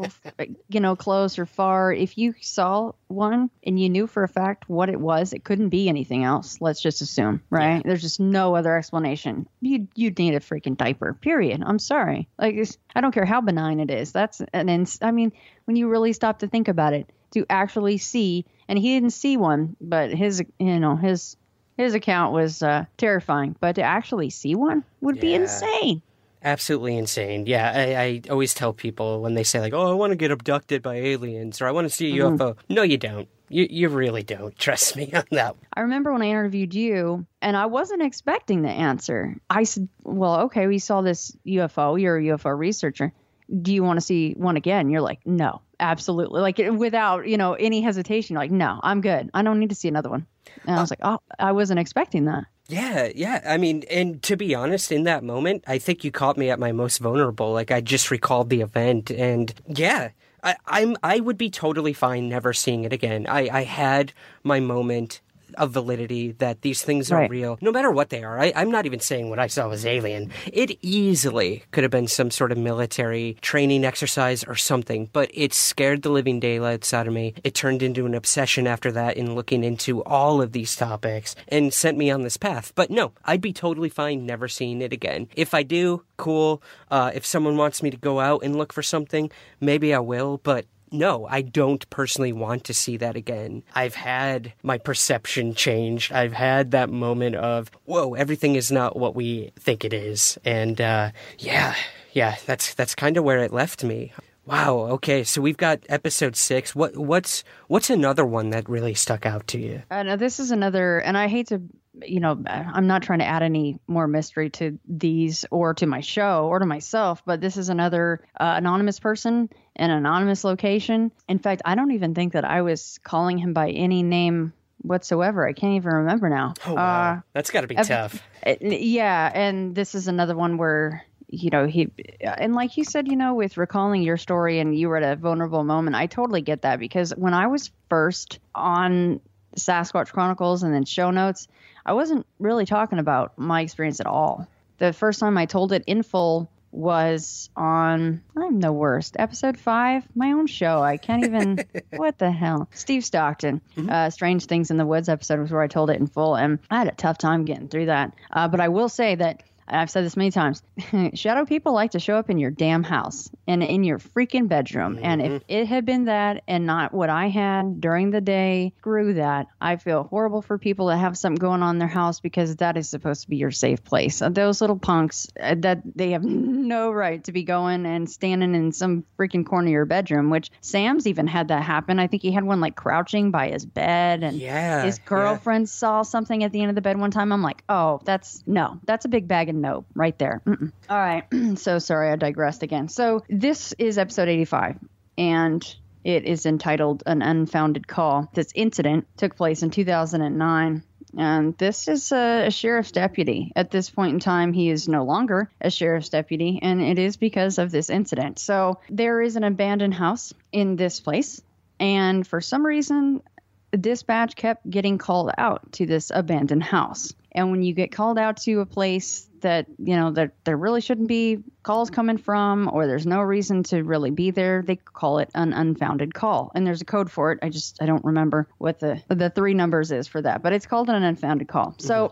close or far. If you saw one and you knew for a fact what it was, it couldn't be anything else. Let's just assume, right? Yeah. There's just no other explanation. You'd need a freaking diaper, period. I'm sorry. Like, I don't care how benign it is. I mean, when you really stop to think about it, to actually see, and he didn't see one, but his account was terrifying. But to actually see one would be insane. Absolutely insane. Yeah, I always tell people when they say like, oh, I want to get abducted by aliens, or I want to see a UFO. No, you don't. You really don't. Trust me on that. I remember when I interviewed you, and I wasn't expecting the answer. I said, well, okay, we saw this UFO. You're a UFO researcher. Do you want to see one again? You're like, no, absolutely. Like, without, any hesitation, you're like, no, I'm good. I don't need to see another one. And I was like, oh, I wasn't expecting that. Yeah. I mean, and to be honest, in that moment, I think you caught me at my most vulnerable. Like, I just recalled the event, and yeah, I would be totally fine never seeing it again. I had my moment of validity that these things are real, no matter what they are. I'm not even saying what I saw was alien. It easily could have been some sort of military training exercise or something, but it scared the living daylights out of me. It turned into an obsession after that in looking into all of these topics and sent me on this path. But no, I'd be totally fine never seeing it again. If I do, cool. If someone wants me to go out and look for something, maybe I will, but no, I don't personally want to see that again. I've had my perception changed. I've had that moment of, whoa, everything is not what we think it is. And yeah, that's kind of where it left me. Wow, okay, so we've got episode 6. What's another one that really stuck out to you? Now this is another, and I hate to, I'm not trying to add any more mystery to these or to my show or to myself, but this is another anonymous person in an anonymous location. In fact, I don't even think that I was calling him by any name whatsoever. I can't even remember now. Oh, wow. That's got to be tough. Yeah, and this is another one where, and like you said, with recalling your story and you were at a vulnerable moment, I totally get that, because when I was first on Sasquatch Chronicles and then show notes, I wasn't really talking about my experience at all. The first time I told it in full was on, I'm the worst, episode 5, my own show. I can't even, what the hell? Steve Stockton, Strange Things in the Woods episode was where I told it in full, and I had a tough time getting through that. But I will say that, I've said this many times, shadow people like to show up in your damn house and in your freaking bedroom. And if it had been that and not what I had during the day, screw that. I feel horrible for people that have something going on in their house, because that is supposed to be your safe place. Those little punks, that they have no right to be going and standing in some freaking corner of your bedroom, which Sam's even had that happen. I think he had one like crouching by his bed, and his girlfriend saw something at the end of the bed one time. I'm like, oh, that's a big bag of nope right there. All right. So sorry, I digressed again. So this is episode 85, and it is entitled An Unfounded Call. This incident took place in 2009. And this is a sheriff's deputy. At this point in time, he is no longer a sheriff's deputy, and it is because of this incident. So there is an abandoned house in this place, and for some reason, the dispatch kept getting called out to this abandoned house. And when you get called out to a place that, that there really shouldn't be calls coming from, or there's no reason to really be there, they call it an unfounded call. And there's a code for it. I don't remember what the 3 numbers is for that, but it's called an unfounded call. So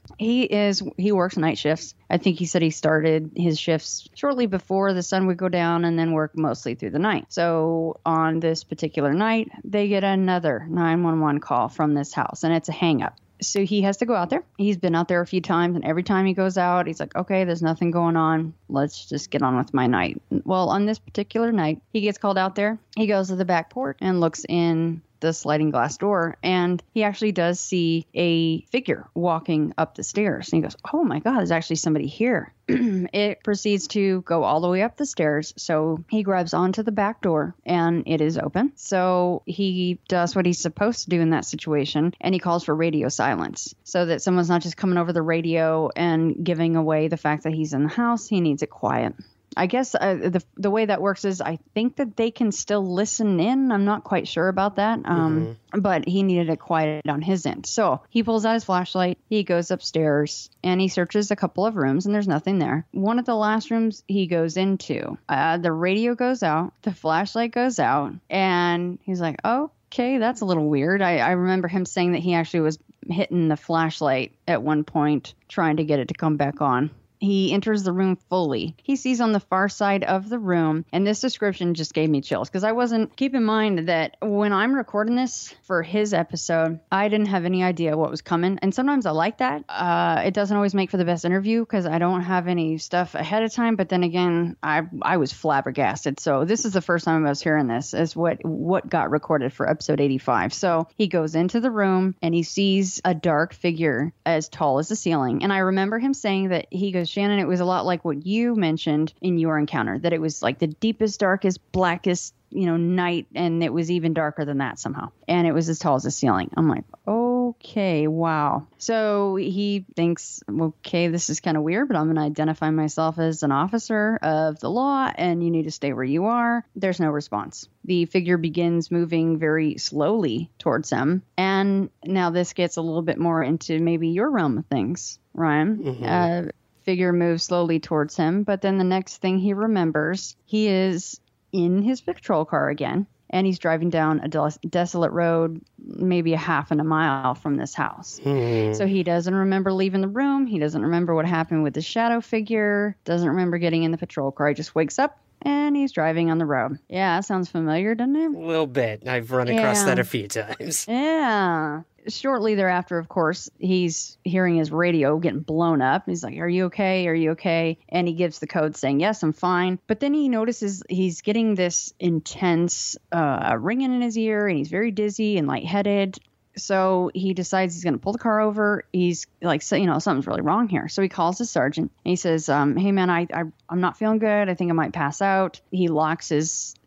he works night shifts. I think he said he started his shifts shortly before the sun would go down and then work mostly through the night. So on this particular night, they get another 911 call from this house, and it's a hang up. So he has to go out there. He's been out there a few times, and every time he goes out, he's like, okay, there's nothing going on. Let's just get on with my night. Well, on this particular night, he gets called out there. He goes to the back porch and looks in the sliding glass door, and he actually does see a figure walking up the stairs. And he goes, oh my God, there's actually somebody here. It proceeds to go all the way up the stairs. So he grabs onto the back door, and it is open. So he does what he's supposed to do in that situation, and he calls for radio silence so that someone's not just coming over the radio and giving away the fact that he's in the house. He needs it quiet. I guess the way that works is I think that they can still listen in. I'm not quite sure about that. But he needed it quiet on his end. So he pulls out his flashlight. He goes upstairs and he searches a couple of rooms, and there's nothing there. One of the last rooms he goes into, the radio goes out, the flashlight goes out, and he's like, oh, okay, that's a little weird. I remember him saying that he actually was hitting the flashlight at one point, trying to get it to come back on. He enters the room fully. He sees on the far side of the room, and this description just gave me chills, because I wasn't, keep in mind that when I'm recording this for his episode, I didn't have any idea what was coming. And sometimes I like that. It doesn't always make for the best interview because I don't have any stuff ahead of time. But then again, I was flabbergasted. So this is the first time I was hearing this, is what got recorded for episode 85. So he goes into the room and he sees a dark figure as tall as the ceiling. And I remember him saying that, he goes, Shannon, it was a lot like what you mentioned in your encounter, that it was like the deepest, darkest, blackest, night, and it was even darker than that somehow. And it was as tall as the ceiling. I'm like, okay, wow. So he thinks, okay, this is kind of weird, but I'm going to identify myself as an officer of the law, and you need to stay where you are. There's no response. The figure begins moving very slowly towards him. And now this gets a little bit more into maybe your realm of things, Ryan. Figure moves slowly towards him, but then the next thing he remembers, he is in his patrol car again, and he's driving down a desolate road, maybe a half and a mile from this house. So he doesn't remember leaving the room. He doesn't remember what happened with the shadow figure, doesn't remember getting in the patrol car. He just wakes up and he's driving on the road. Yeah, that sounds familiar, doesn't it? A little bit. I've run across that a few times. Yeah. Shortly thereafter, of course, he's hearing his radio getting blown up. He's like, are you okay? Are you okay? And he gives the code saying, yes, I'm fine. But then he notices he's getting this intense ringing in his ear, and he's very dizzy and lightheaded. So he decides he's going to pull the car over. He's like, something's really wrong here. So he calls the sergeant and he says, hey, man, I'm not feeling good. I think I might pass out. He locks his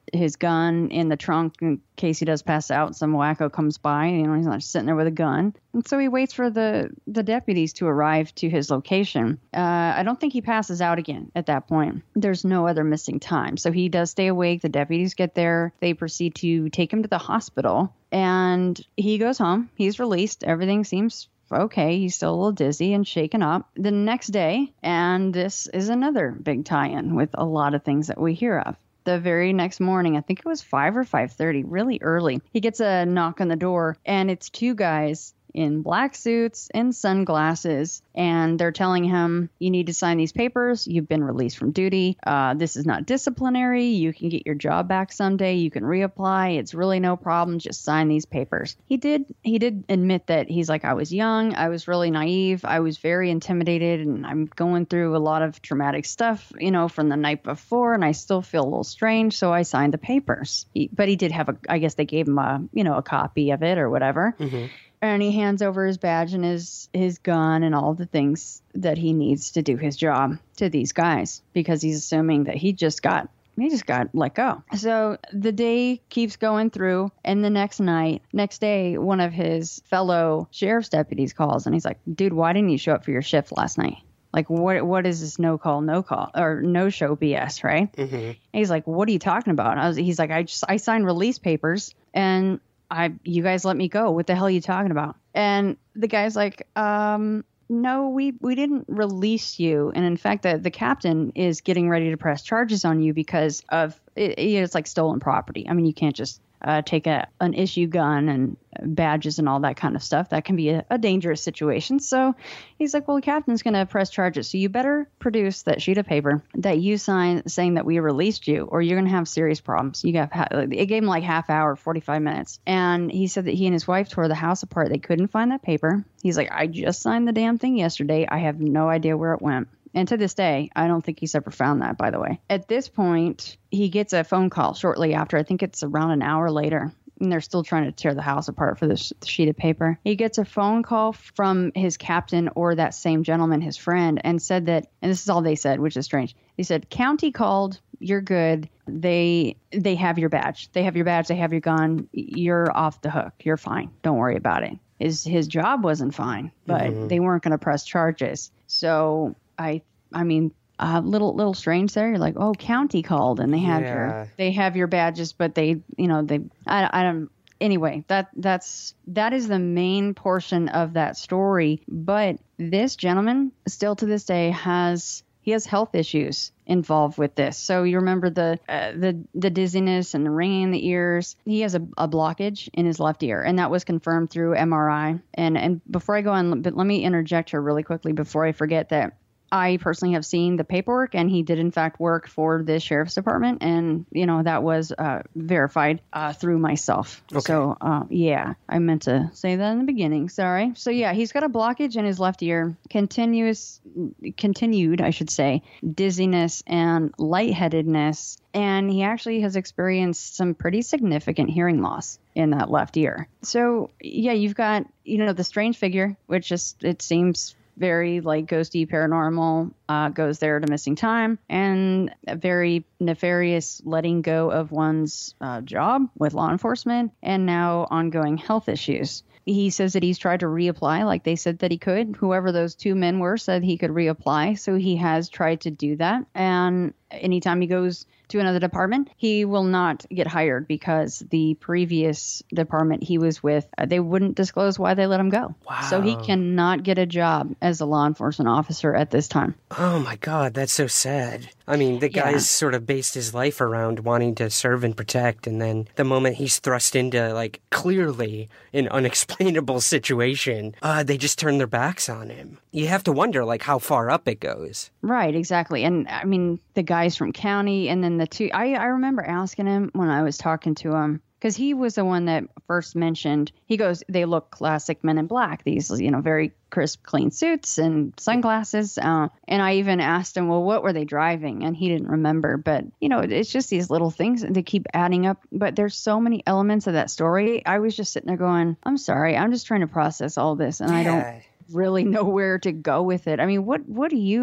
his gun in the trunk in case he does pass out. Some wacko comes by, he's not just sitting there with a gun. And so he waits for the deputies to arrive to his location. I don't think he passes out again at that point. There's no other missing time. So he does stay awake. The deputies get there. They proceed to take him to the hospital, and he goes home. He's released. Everything seems okay. He's still a little dizzy and shaken up. The next day, and this is another big tie-in with a lot of things that we hear of. The very next morning, I think it was 5 or 5:30, really early, he gets a knock on the door, and it's two guys in black suits and sunglasses, and they're telling him, you need to sign these papers. You've been released from duty. This is not disciplinary. You can get your job back someday. You can reapply. It's really no problem. Just sign these papers. He did admit that he's like, I was young. I was really naive. I was very intimidated, and I'm going through a lot of traumatic stuff, from the night before, and I still feel a little strange. So I signed the papers. But he did have I guess they gave him a copy of it or whatever. Mm-hmm. And he hands over his badge and his gun and all the things that he needs to do his job to these guys, because he's assuming that he just got let go. So the day keeps going through, and the next day, one of his fellow sheriff's deputies calls, and he's like, dude, why didn't you show up for your shift last night? Like, what is this no call or no show BS, right? Mm-hmm. And he's like, what are you talking about? He's like, I signed release papers, and you guys let me go. What the hell are you talking about? And the guy's like, no, we didn't release you. And in fact, the captain is getting ready to press charges on you because of it's like stolen property. I mean, you can't just take an issue gun and badges and all that kind of stuff. That can be a dangerous situation. So he's like, well, the captain's going to press charges. So you better produce that sheet of paper that you signed saying that we released you, or you're going to have serious problems. It gave him like half hour, 45 minutes. And he said that he and his wife tore the house apart. They couldn't find that paper. He's like, I just signed the damn thing yesterday. I have no idea where it went. And to this day, I don't think he's ever found that, by the way. At this point, he gets a phone call shortly after. I think it's around an hour later. And they're still trying to tear the house apart for this sheet of paper. He gets a phone call from his captain, or that same gentleman, his friend, and said that, and this is all they said, which is strange. He said, county called, you're good. They have your badge. They have your badge. They have your gun. You're off the hook. You're fine. Don't worry about it. His job wasn't fine, but they weren't going to press charges. So I mean, a little strange there. You're like, oh, county called and they have your badges, but I don't. Anyway, that is the main portion of that story. But this gentleman still to this day has health issues involved with this. So you remember the dizziness and the ringing in the ears. He has a blockage in his left ear, and that was confirmed through MRI. And before I go on, but let me interject here really quickly before I forget that I personally have seen the paperwork, and he did in fact work for the sheriff's department, and that was verified through myself. Okay. So I meant to say that in the beginning. Sorry. So he's got a blockage in his left ear, continued, I should say, dizziness and lightheadedness, and he actually has experienced some pretty significant hearing loss in that left ear. So you've got the strange figure, which it seems very like ghosty, paranormal, goes there to missing time, and a very nefarious letting go of one's job with law enforcement, and now ongoing health issues. He says that he's tried to reapply like they said that he could. Whoever those two men were said he could reapply. So he has tried to do that. And anytime he goes to another department, he will not get hired because the previous department he was with, they wouldn't disclose why they let him go. Wow. So he cannot get a job as a law enforcement officer at this time. Oh my God, that's so sad. I mean, the guy's sort of based his life around wanting to serve and protect, and then the moment he's thrust into, like, clearly an unexplainable situation, they just turn their backs on him. You have to wonder, like, how far up it goes. Right, exactly. And, I mean, the guy's from county, and then the two... I remember asking him when I was talking to him, because he was the one that first mentioned, he goes, they look classic Men in Black, these, very crisp, clean suits and sunglasses. And I even asked him, well, what were they driving? And he didn't remember. But, it's just these little things that keep adding up. But there's so many elements of that story. I was just sitting there going, I'm sorry, I'm just trying to process all this. And I don't really know where to go with it. I mean, what do you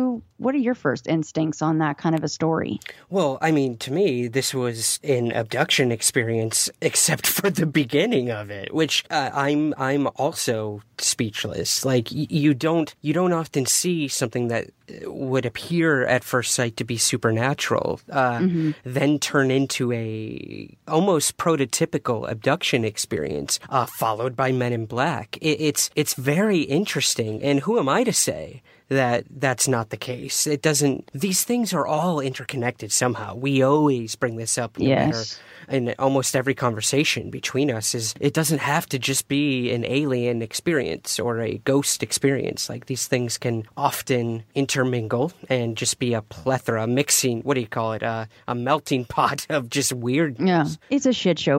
What are your first instincts on that kind of a story? Well, I mean, to me, this was an abduction experience, except for the beginning of it, which I'm also speechless. Like you don't often see something that would appear at first sight to be supernatural, then turn into a almost prototypical abduction experience, followed by Men in Black. It's very interesting, and who am I to say that that's not the case? It doesn't. These things are all interconnected somehow. We always bring this up, no matter, in almost every conversation between us. Is it doesn't have to just be an alien experience or a ghost experience. Like these things can often intermingle and just be a plethora, mixing. What do you call it? A melting pot of just weirdness. Yeah, it's a shit show.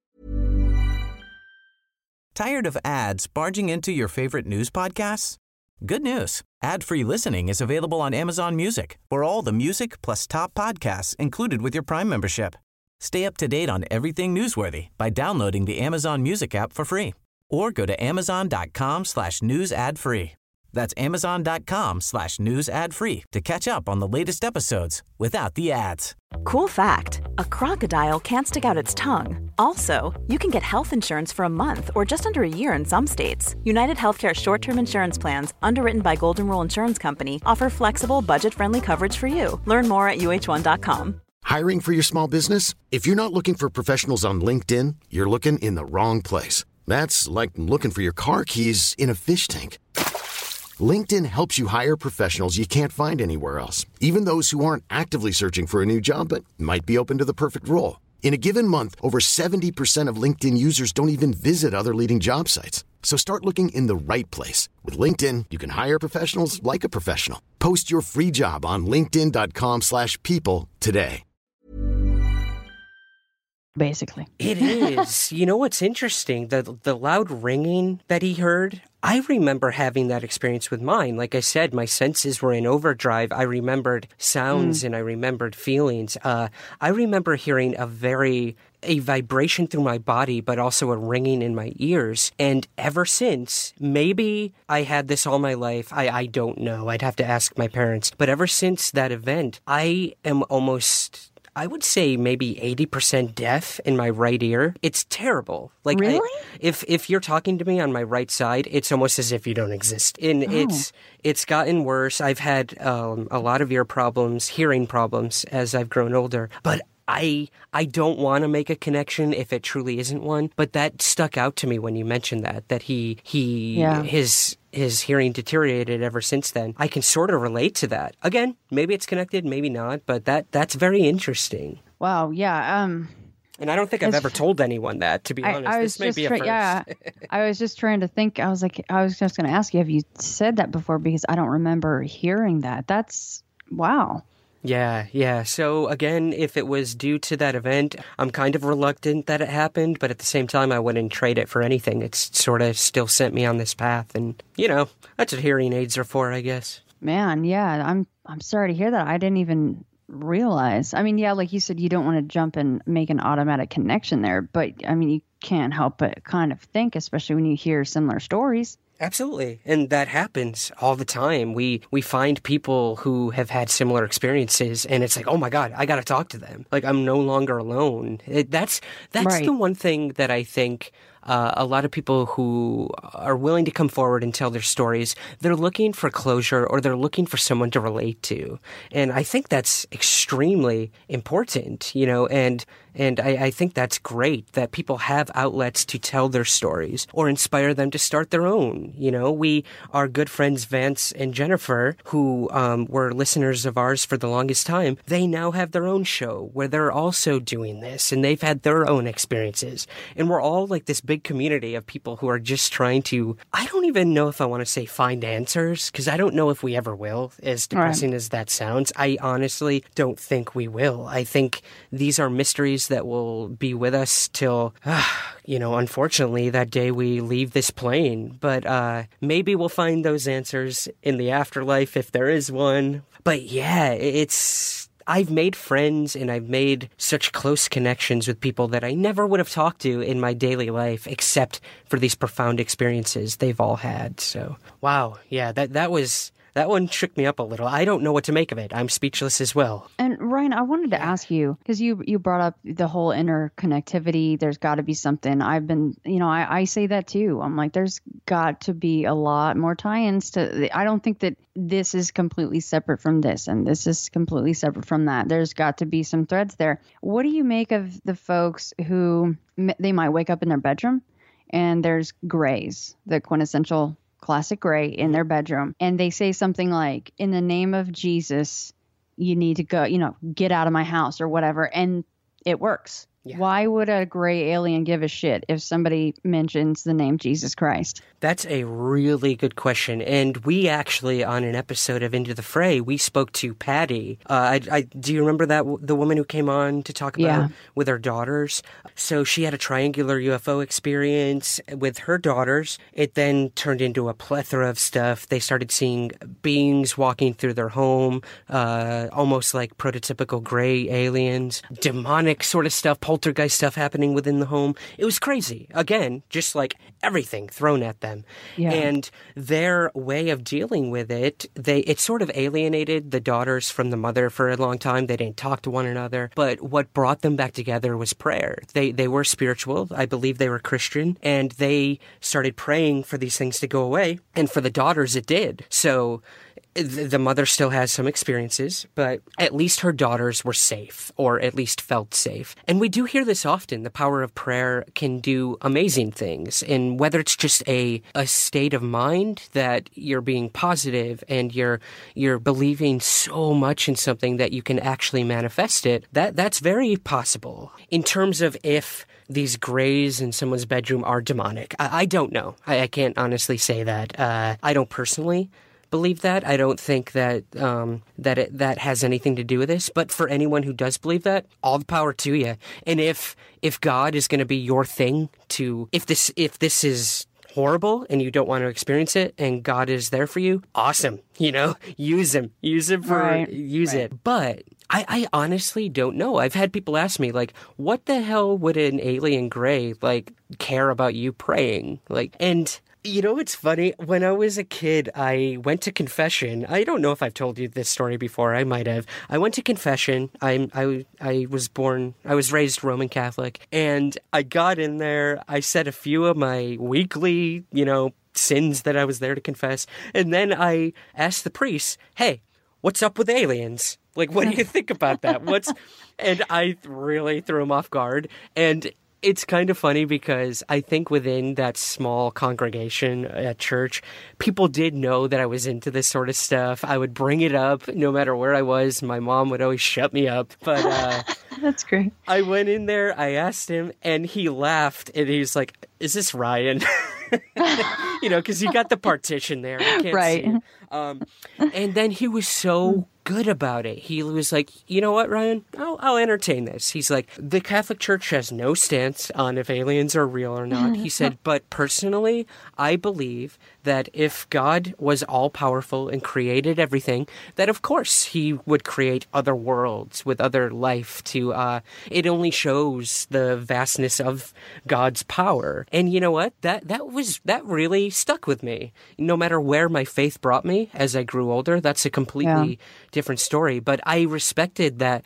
Tired of ads barging into your favorite news podcasts? Good news. Ad-free listening is available on Amazon Music for all the music plus top podcasts included with your Prime membership. Stay up to date on everything newsworthy by downloading the Amazon Music app for free or go to amazon.com/news ad free. That's amazon.com/news ad free to catch up on the latest episodes without the ads. Cool fact, a crocodile can't stick out its tongue. Also, you can get health insurance for a month or just under a year in some states. United Healthcare short-term insurance plans, underwritten by Golden Rule Insurance Company, offer flexible, budget-friendly coverage for you. Learn more at uh1.com. Hiring for your small business? If you're not looking for professionals on LinkedIn, you're looking in the wrong place. That's like looking for your car keys in a fish tank. LinkedIn helps you hire professionals you can't find anywhere else, even those who aren't actively searching for a new job but might be open to the perfect role. In a given month, over 70% of LinkedIn users don't even visit other leading job sites. So start looking in the right place. With LinkedIn, you can hire professionals like a professional. Post your free job on linkedin.com/people today. Basically. It is. You know what's interesting? The loud ringing that he heard, I remember having that experience with mine. Like I said, my senses were in overdrive. I remembered sounds and I remembered feelings. I remember hearing a vibration through my body, but also a ringing in my ears. And ever since, maybe I had this all my life. I don't know. I'd have to ask my parents. But ever since that event, I am almost, I would say maybe 80% deaf in my right ear. It's terrible. Like, really? If you're talking to me on my right side, it's almost as if you don't exist. And it's gotten worse. I've had a lot of ear problems, hearing problems as I've grown older. But I don't want to make a connection if it truly isn't one, but that stuck out to me when you mentioned that his hearing deteriorated ever since then. I can sort of relate to that. Again, maybe it's connected, maybe not, but that's very interesting. Wow, yeah. And I don't think I've ever told anyone that, to be honest. This may be a first. Yeah, I was just trying to think. I was just going to ask you, have you said that before? Because I don't remember hearing that. That's, wow. Yeah. So again, if it was due to that event, I'm kind of reluctant that it happened, but at the same time, I wouldn't trade it for anything. It's sort of still sent me on this path, and that's what hearing aids are for, I guess. Man, yeah, I'm sorry to hear that. I didn't even realize. I mean, yeah, like you said, you don't want to jump and make an automatic connection there, but I mean, you can't help but kind of think, especially when you hear similar stories. Absolutely. And that happens all the time. We find people who have had similar experiences, and it's like, oh my God, I got to talk to them. Like, I'm no longer alone. That's right. The one thing that I think a lot of people who are willing to come forward and tell their stories, they're looking for closure, or they're looking for someone to relate to. And I think that's extremely important, and I think that's great that people have outlets to tell their stories or inspire them to start their own. Our good friends Vance and Jennifer, who were listeners of ours for the longest time, they now have their own show where they're also doing this, and they've had their own experiences. And we're all like this big community of people who are just trying to, I don't even know if I want to say find answers, because I don't know if we ever will, as depressing as that sounds. I honestly don't think we will. I think these are mysteries that will be with us till, unfortunately, that day we leave this plane. But maybe we'll find those answers in the afterlife, if there is one. But yeah, I've made friends and I've made such close connections with people that I never would have talked to in my daily life, except for these profound experiences they've all had. So, wow. Yeah, that was that one shook me up a little. I don't know what to make of it. I'm speechless as well. And Ryan, I wanted to ask you, because you brought up the whole interconnectivity. There's got to be something. I've been, I say that too. I'm like, there's got to be a lot more tie-ins to. I don't think that this is completely separate from this, and this is completely separate from that. There's got to be some threads there. What do you make of the folks who they might wake up in their bedroom and there's grays, the quintessential classic gray in their bedroom, and they say something like, in the name of Jesus, you need to go, get out of my house or whatever, and it works. Yeah. Why would a gray alien give a shit if somebody mentions the name Jesus Christ? That's a really good question. And we actually, on an episode of Into the Fray, we spoke to Patty. Do you remember the woman who came on to talk about with her daughters? So she had a triangular UFO experience with her daughters. It then turned into a plethora of stuff. They started seeing beings walking through their home, almost like prototypical gray aliens, demonic sort of stuff, poltergeist stuff happening within the home. It was crazy. Again, just like everything thrown at them. Yeah. And their way of dealing with it, it sort of alienated the daughters from the mother for a long time. They didn't talk to one another. But what brought them back together was prayer. They were spiritual. I believe they were Christian. And they started praying for these things to go away. And for the daughters, it did. So the mother still has some experiences, but at least her daughters were safe, or at least felt safe. And we do hear this often. The power of prayer can do amazing things. And whether it's just a state of mind that you're being positive and you're believing so much in something that you can actually manifest it, that's very possible. In terms of if these grays in someone's bedroom are demonic, I don't know. I can't honestly say that. I don't personally believe that. I don't think that that has anything to do with this. But for anyone who does believe that, all the power to you. And if God is going to be your thing if this is horrible and you don't want to experience it and God is there for you, awesome. Use him. Use it. But I honestly don't know. I've had people ask me, like, what the hell would an alien gray care about you praying? And it's funny. When I was a kid, I went to confession. I don't know if I've told you this story before. I might have. I went to confession. I was raised Roman Catholic, and I got in there. I said a few of my weekly, sins that I was there to confess. And then I asked the priest, hey, what's up with aliens? What do you think about that? And I really threw him off guard. And it's kind of funny because I think within that small congregation at church, people did know that I was into this sort of stuff. I would bring it up no matter where I was. My mom would always shut me up. But that's great. I went in there, I asked him, and he laughed. And he was like, is this Ryan? Because you got the partition there. You can't see. And then he was so good about it. He was like, you know what, Ryan? I'll entertain this. He's like, the Catholic Church has no stance on if aliens are real or not. He said, but personally, I believe that if God was all-powerful and created everything, that of course he would create other worlds with other life to, it only shows the vastness of God's power. And you know what? That really stuck with me. No matter where my faith brought me as I grew older, that's a completely different story. But I respected that,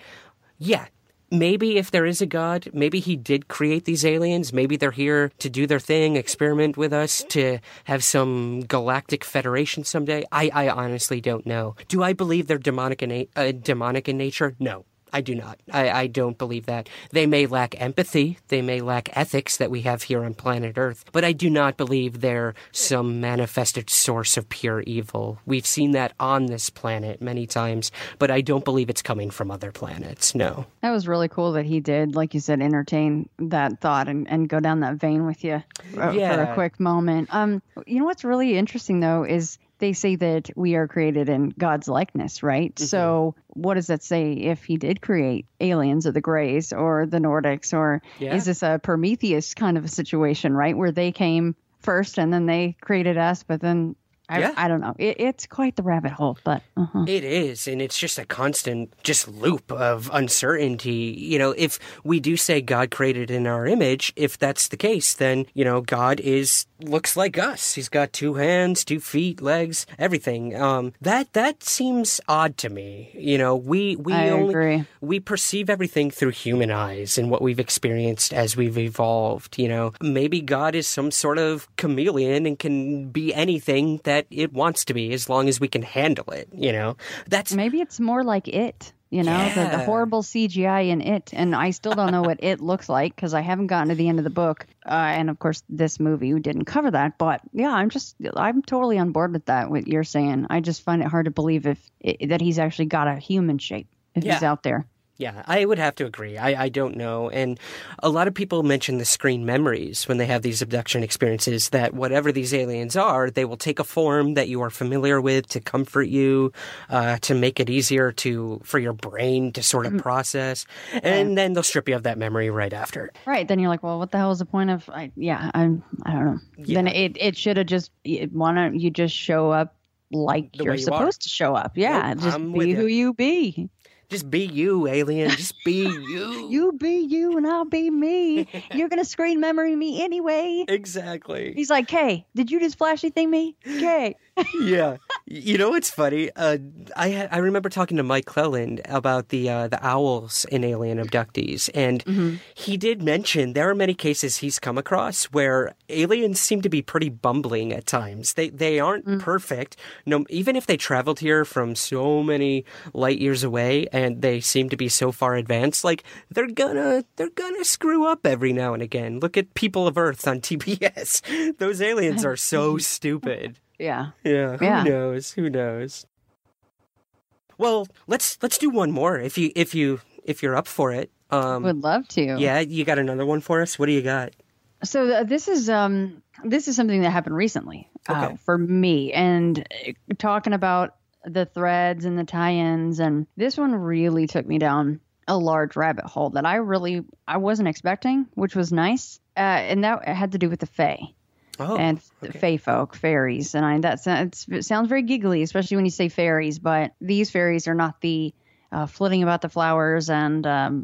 maybe if there is a God, maybe he did create these aliens. Maybe they're here to do their thing, experiment with us, to have some galactic federation someday. I honestly don't know. Do I believe they're demonic in nature? No. I do not. I don't believe that. They may lack empathy. They may lack ethics that we have here on planet Earth. But I do not believe they're some manifested source of pure evil. We've seen that on this planet many times, but I don't believe it's coming from other planets. No. That was really cool that he did, like you said, entertain that thought and go down that vein with you for a quick moment. What's really interesting, though, is they say that we are created in God's likeness, right? Mm-hmm. So what does that say if he did create aliens or the Greys or the Nordics? Or is this a Prometheus kind of a situation, right? Where they came first and then they created us, but then I don't know. It's quite the rabbit hole, but It is, and it's just a constant loop of uncertainty. If we do say God created in our image, if that's the case, then, God looks like us. He's got 2 hands, 2 feet, legs, everything. That seems odd to me. We perceive everything through human eyes and what we've experienced as we've evolved. Maybe God is some sort of chameleon and can be anything that it wants to be as long as we can handle it. That's maybe it's more like It. The horrible CGI in It. And I still don't know what It looks like because I haven't gotten to the end of the book. And of course, this movie didn't cover that. But yeah, I'm totally on board with that, what you're saying. I just find it hard to believe that he's actually got a human shape if he's out there. Yeah, I would have to agree. I don't know. And a lot of people mention the screen memories when they have these abduction experiences, that whatever these aliens are, they will take a form that you are familiar with to comfort you, to make it easier for your brain to sort of process. And then they'll strip you of that memory right after. Right. Then you're like, well, what the hell is the point of, I don't know. Yeah. Then it should have why don't you just show up like you're supposed to show up? Yeah. Nope, just be who you be. Just be you, alien. Just be you. You be you and I'll be me. You're going to screen memory me anyway. Exactly. He's like, Kay, did you just flashy thing me? Kay. Yeah. It's funny? I remember talking to Mike Cleland about the owls in Alien Abductees, and he did mention there are many cases he's come across where aliens seem to be pretty bumbling at times. They aren't perfect. No, even if they traveled here from so many light years away and they seem to be so far advanced, like they're gonna screw up every now and again. Look at People of Earth on TBS. Those aliens are so stupid. Yeah. Yeah. Who knows? Well, let's do one more if you're up for it. Would love to. Yeah, you got another one for us? What do you got? So this is something that happened recently for me, and talking about the threads and the tie-ins, and this one really took me down a large rabbit hole that I wasn't expecting, which was nice, and that had to do with the Fae. And Fae folk, fairies. And it sounds very giggly, especially when you say fairies, but these fairies are not the flitting about the flowers and,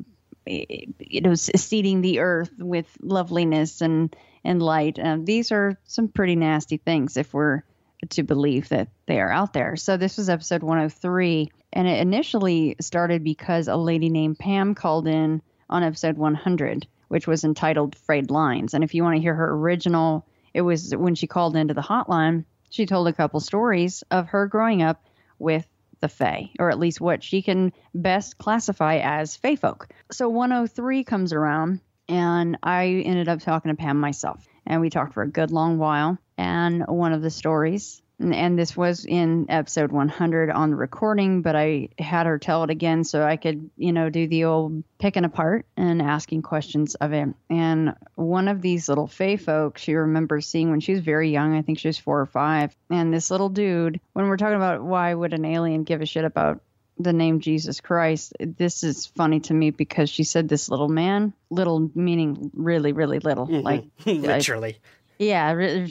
seeding the earth with loveliness and light. These are some pretty nasty things if we're to believe that they are out there. So this was episode 103, and it initially started because a lady named Pam called in on episode 100, which was entitled Frayed Lines. And if you want to hear her original, it was when she called into the hotline, she told a couple stories of her growing up with the Fae, or at least what she can best classify as Fae folk. So 103 comes around, and I ended up talking to Pam myself. And we talked for a good long while. And one of the stories, and this was in episode 100 on the recording, but I had her tell it again so I could, do the old picking apart and asking questions of it. And one of these little Fae folk she remembers seeing when she was very young. I think she was 4 or 5. And this little dude, when we're talking about why would an alien give a shit about the name Jesus Christ, this is funny to me because she said this little man, little meaning really, really little, like literally. Yeah.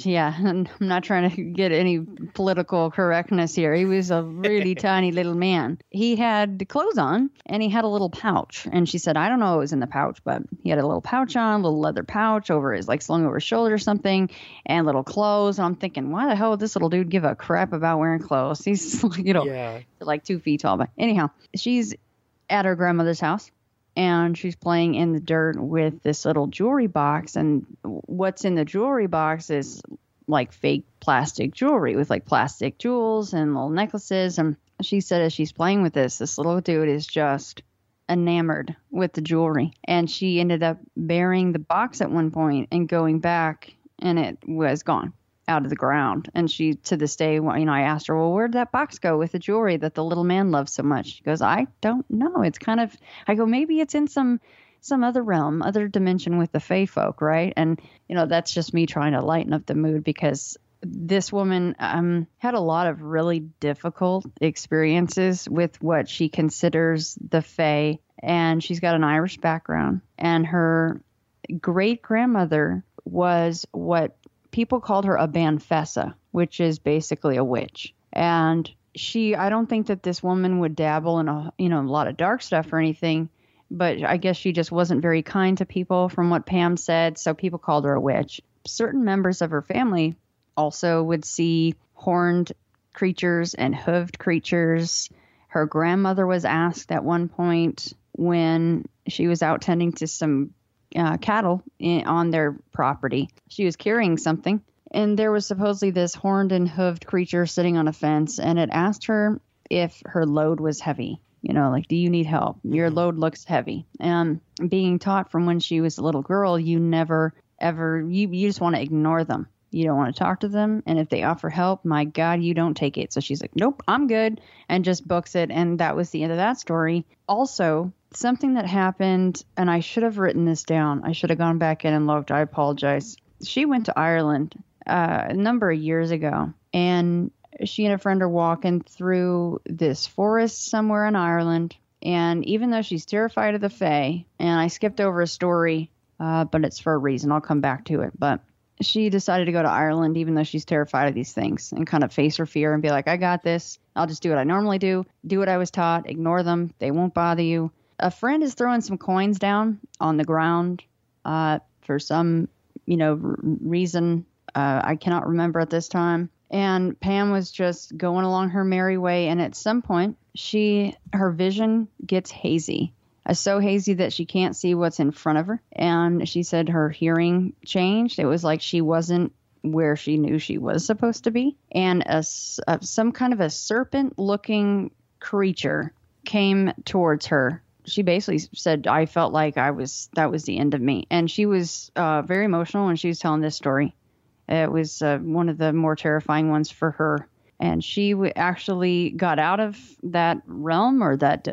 And I'm not trying to get any political correctness here. He was a really tiny little man. He had clothes on and he had a little pouch. And she said, I don't know what was in the pouch, but he had a little pouch on, a little leather pouch over his, slung over his shoulder or something, and little clothes. And I'm thinking, why the hell would this little dude give a crap about wearing clothes? He's, like 2 feet tall. But anyhow, she's at her grandmother's house. And she's playing in the dirt with this little jewelry box. And what's in the jewelry box is like fake plastic jewelry with like plastic jewels and little necklaces. And she said as she's playing with this little dude is just enamored with the jewelry. And she ended up burying the box at one point and going back, and it was gone out of the ground. And she, to this day, I asked her, well, where'd that box go with the jewelry that the little man loved so much? She goes, I don't know. It's kind of, I go, maybe it's in some other realm, other dimension with the Fae folk, right? And, that's just me trying to lighten up the mood because this woman had a lot of really difficult experiences with what she considers the Fae. And she's got an Irish background. And her great-grandmother was what people called her a Banfessa, which is basically a witch. And I don't think that this woman would dabble in a lot of dark stuff or anything, but I guess she just wasn't very kind to people from what Pam said, so people called her a witch. Certain members of her family also would see horned creatures and hooved creatures. Her grandmother was asked at one point when she was out tending to some cattle on their property. She was carrying something, and there was supposedly this horned and hooved creature sitting on a fence, and it asked her if her load was heavy. Like, do you need help? Your load looks heavy. And being taught from when she was a little girl, you never, ever, you just want to ignore them. You don't want to talk to them. And if they offer help, my God, you don't take it. So she's like, nope, I'm good, and just books it. And that was the end of that story. Also, something that happened, and I should have written this down. I should have gone back in and looked. I apologize. She went to Ireland a number of years ago, and she and a friend are walking through this forest somewhere in Ireland. And even though she's terrified of the Fae, and I skipped over a story, but it's for a reason. I'll come back to it. But she decided to go to Ireland, even though she's terrified of these things, and kind of face her fear and be like, I got this. I'll just do what I normally do what I was taught, ignore them. They won't bother you. A friend is throwing some coins down on the ground for some, reason. I cannot remember at this time. And Pam was just going along her merry way. And at some point, her vision gets hazy. So hazy that she can't see what's in front of her. And she said her hearing changed. It was like she wasn't where she knew she was supposed to be. And some kind of a serpent-looking creature came towards her. She basically said, I felt like that was the end of me. And she was very emotional when she was telling this story. It was one of the more terrifying ones for her. And she actually got out of that realm, or that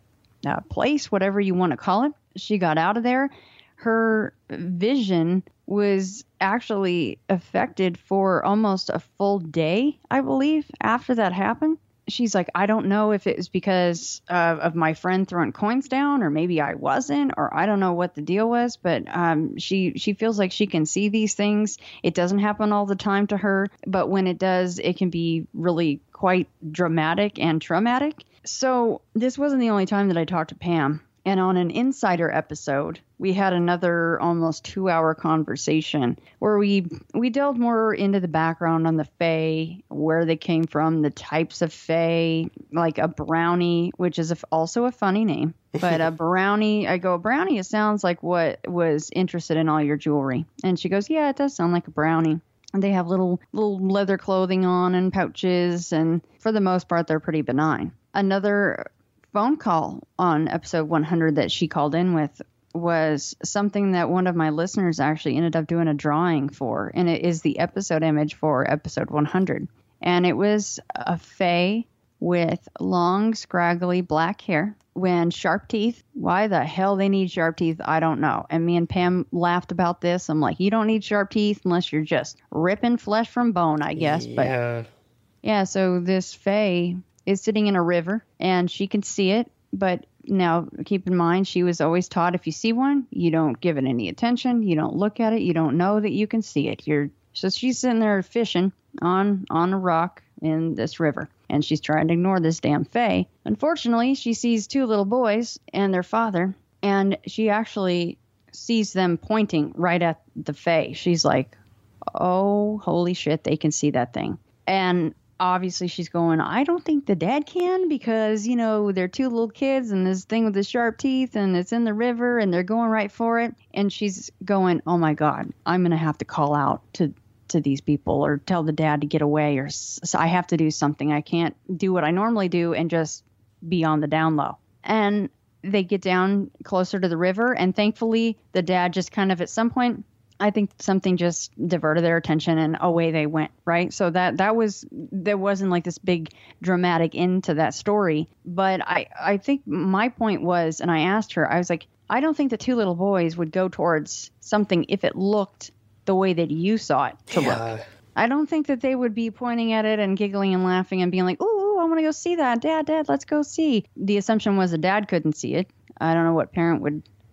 place, whatever you want to call it. She got out of there. Her vision was actually affected for almost a full day, I believe, after that happened. She's like, I don't know if it was because of my friend throwing coins down, or maybe I wasn't, or I don't know what the deal was, but she feels like she can see these things. It doesn't happen all the time to her, but when it does, it can be really quite dramatic and traumatic. So this wasn't the only time that I talked to Pam. And on an Insider episode, we had another almost 2-hour conversation where we delved more into the background on the Fae, where they came from, the types of Fae, like a brownie, which is also a funny name. But a brownie, it sounds like what was interested in all your jewelry. And she goes, yeah, it does sound like a brownie. And they have little leather clothing on and pouches, and for the most part, they're pretty benign. Another phone call on episode 100 that she called in with was something that one of my listeners actually ended up doing a drawing for, and it is the episode image for episode 100. And it was a Fae with long, scraggly black hair, with sharp teeth. Why the hell they need sharp teeth, I don't know. And me and Pam laughed about this. I'm like, you don't need sharp teeth unless you're just ripping flesh from bone, I guess. Yeah. But yeah, so this Fae is sitting in a river, and she can see it. But now, keep in mind, she was always taught if you see one, you don't give it any attention. You don't look at it. You don't know that you can see it. So she's sitting there fishing on a rock in this river, and she's trying to ignore this damn Fae. Unfortunately, she sees 2 little boys and their father, and she actually sees them pointing right at the Fae. She's like, oh, holy shit, they can see that thing. And obviously she's going, I don't think the dad can, because, they're 2 little kids and this thing with the sharp teeth, and it's in the river and they're going right for it. And she's going, oh my God, I'm going to have to call out to these people, or tell the dad to get away, or so I have to do something. I can't do what I normally do and just be on the down low. And they get down closer to the river, and thankfully the dad just kind of, at some point, I think something just diverted their attention and away they went, right? So there wasn't like this big dramatic end to that story. But I think my point was, and I asked her, I was like, I don't think the 2 little boys would go towards something if it looked the way that you saw it to look. I don't think that they would be pointing at it and giggling and laughing and being like, ooh, I want to go see that. Dad, let's go see. The assumption was the dad couldn't see it. I don't know what parent would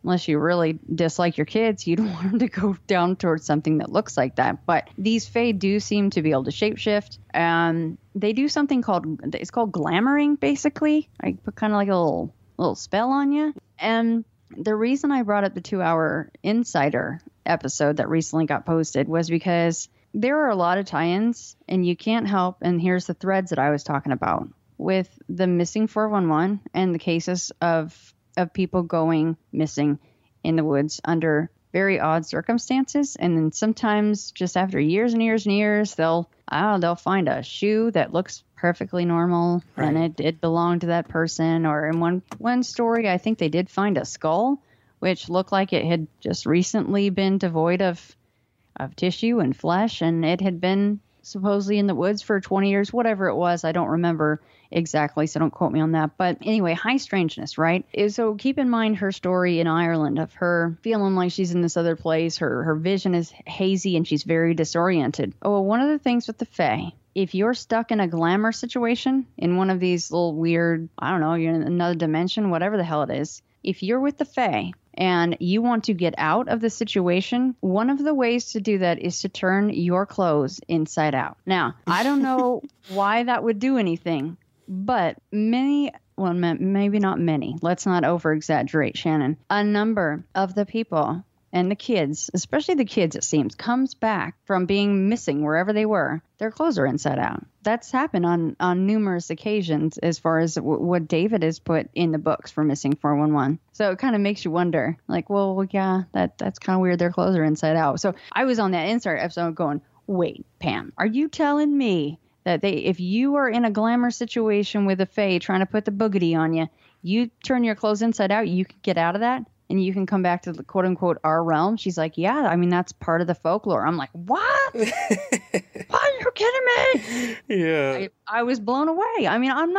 unless you really dislike your kids, you'd want them to go down towards something that looks like that. But these fae do seem to be able to shapeshift. They do something called glamoring, basically. I put kind of like a little spell on you. And the reason I brought up the 2-hour Insider episode that recently got posted was because there are a lot of tie-ins, and you can't help, and here's the threads that I was talking about, with the missing 411 and the cases of people going missing in the woods under very odd circumstances. And then sometimes just after years and years and years, they'll find a shoe that looks perfectly normal, right, and it belonged to that person. Or in one story, I think they did find a skull, which looked like it had just recently been devoid of tissue and flesh, and it had been supposedly in the woods for 20 years, whatever it was. I don't remember exactly, so don't quote me on that. But anyway, high strangeness, right? So keep in mind her story in Ireland of her feeling like she's in this other place. Her vision is hazy and she's very disoriented. Oh, well, one of the things with the fae, if you're stuck in a glamour situation in one of these little weird, I don't know, you're in another dimension, whatever the hell it is, if you're with the fae and you want to get out of the situation, one of the ways to do that is to turn your clothes inside out. Now, I don't know why that would do anything, but maybe not many. Let's not over-exaggerate, Shannon. A number of the people and the kids, especially the kids, it seems, comes back from being missing wherever they were. Their clothes are inside out. That's happened on numerous occasions as far as what David has put in the books for Missing 411. So it kind of makes you wonder, like, well, yeah, that's kind of weird. Their clothes are inside out. So I was on that Insert episode going, wait, Pam, are you telling me that if you are in a glamour situation with a fae trying to put the boogity on you, you turn your clothes inside out, you can get out of that? And you can come back to the quote unquote our realm? She's like, yeah, I mean, that's part of the folklore. I'm like, what? What? Are you kidding me? Yeah. I was blown away. I mean, I'm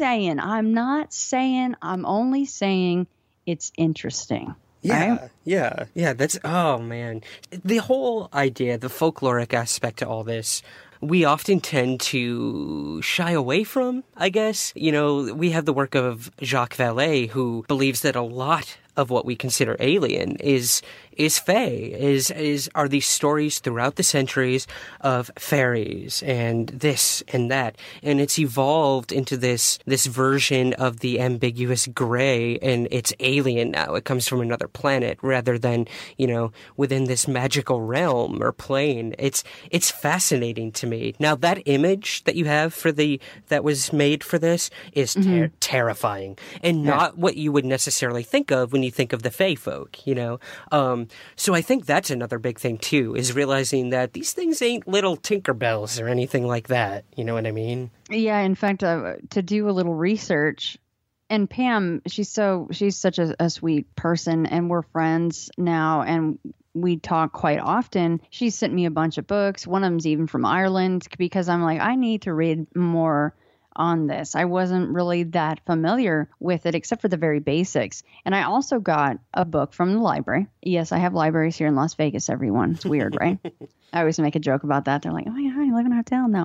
only saying it's interesting. Yeah, right? yeah. That's, oh man. The whole idea, the folkloric aspect to all this, we often tend to shy away from, I guess. You know, we have the work of Jacques Vallée, who believes that a lot of what we consider alien is fae, are these stories throughout the centuries of fairies and this and that, and it's evolved into this version of the ambiguous gray, and it's alien now. It comes from another planet rather than, you know, within this magical realm or plane. It's fascinating to me. Now that image that you have that was made for this is terrifying, and not what you would necessarily think of when you think of the fae folk, you know. So I think that's another big thing too, is realizing that these things ain't little Tinkerbells or anything like that. You know what I mean? Yeah. In fact, to do a little research, and Pam, she's such a sweet person, and we're friends now, and we talk quite often. She sent me a bunch of books. One of them's even from Ireland, because I'm like, I need to read more on this. I wasn't really that familiar with it except for the very basics. And I also got a book from the library. Yes, I have libraries here in Las Vegas, everyone. It's weird, right? I always make a joke about that. They're like, oh, yeah, you live in a hotel? No.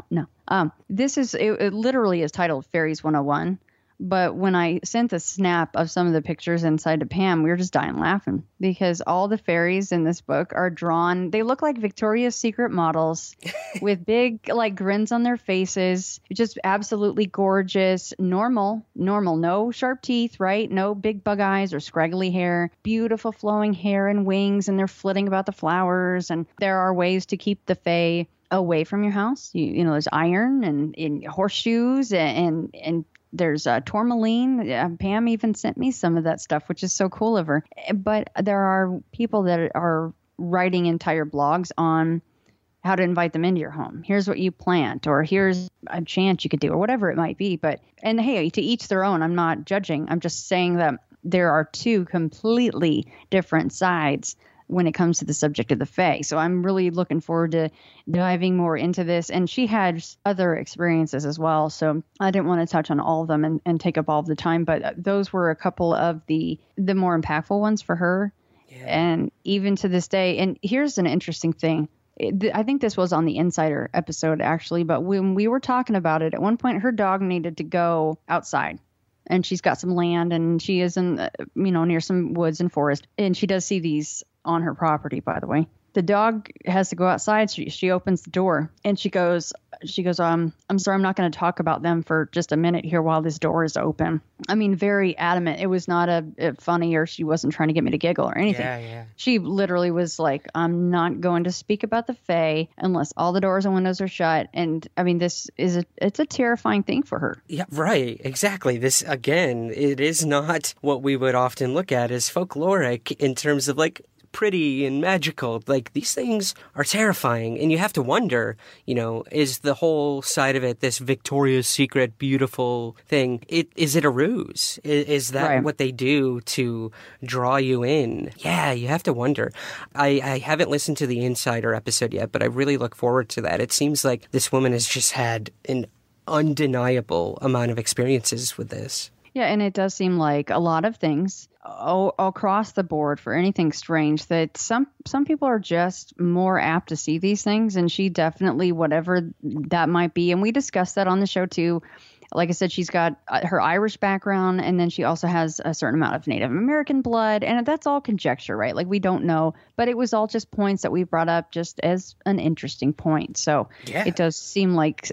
It literally is titled Fairies 101. But when I sent the snap of some of the pictures inside to Pam, we were just dying laughing, because all the fairies in this book are drawn. They look like Victoria's Secret models with big like grins on their faces. Just absolutely gorgeous, normal, no sharp teeth, right? No big bug eyes or scraggly hair, beautiful flowing hair and wings, and they're flitting about the flowers. And there are ways to keep the fae away from your house. You know, there's iron and horseshoes and there's tourmaline. Pam even sent me some of that stuff, which is so cool of her. But there are people that are writing entire blogs on how to invite them into your home. Here's what you plant, or here's a chant you could do, or whatever it might be. And hey, to each their own. I'm not judging. I'm just saying that there are two completely different sides when it comes to the subject of the fae. So I'm really looking forward to diving more into this. And she had other experiences as well, so I didn't want to touch on all of them and take up all of the time, but those were a couple of the more impactful ones for her. Yeah. And even to this day, and here's an interesting thing. I think this was on the Insider episode, actually, but when we were talking about it, at one point her dog needed to go outside. and she's got some land, and she is in, near some woods and forest. And she does see these on her property, by the way. The dog has to go outside. She opens the door and she goes, I'm sorry, I'm not going to talk about them for just a minute here while this door is open. I mean, very adamant. It was not a funny, or she wasn't trying to get me to giggle or anything. Yeah. She literally was like, I'm not going to speak about the Fae unless all the doors and windows are shut. And I mean, it's a terrifying thing for her. Yeah, right. Exactly. This, again, it is not what we would often look at as folkloric in terms of like pretty and magical. Like, these things are terrifying, and you have to wonder, is the whole side of it this Victoria's Secret beautiful thing? Is it a ruse? Is that right. what they do to draw you in? Yeah, you have to wonder. I haven't listened to the Insider episode yet, but I really look forward to that. It seems like this woman has just had an undeniable amount of experiences with this. Yeah, and it does seem like a lot of things across the board for anything strange, that some people are just more apt to see these things, and she definitely, whatever that might be, and we discussed that on the show too. Like I said, she's got her Irish background, and then she also has a certain amount of Native American blood, and that's all conjecture, right? Like, we don't know, but it was all just points that we brought up just as an interesting point. So yeah. It does seem like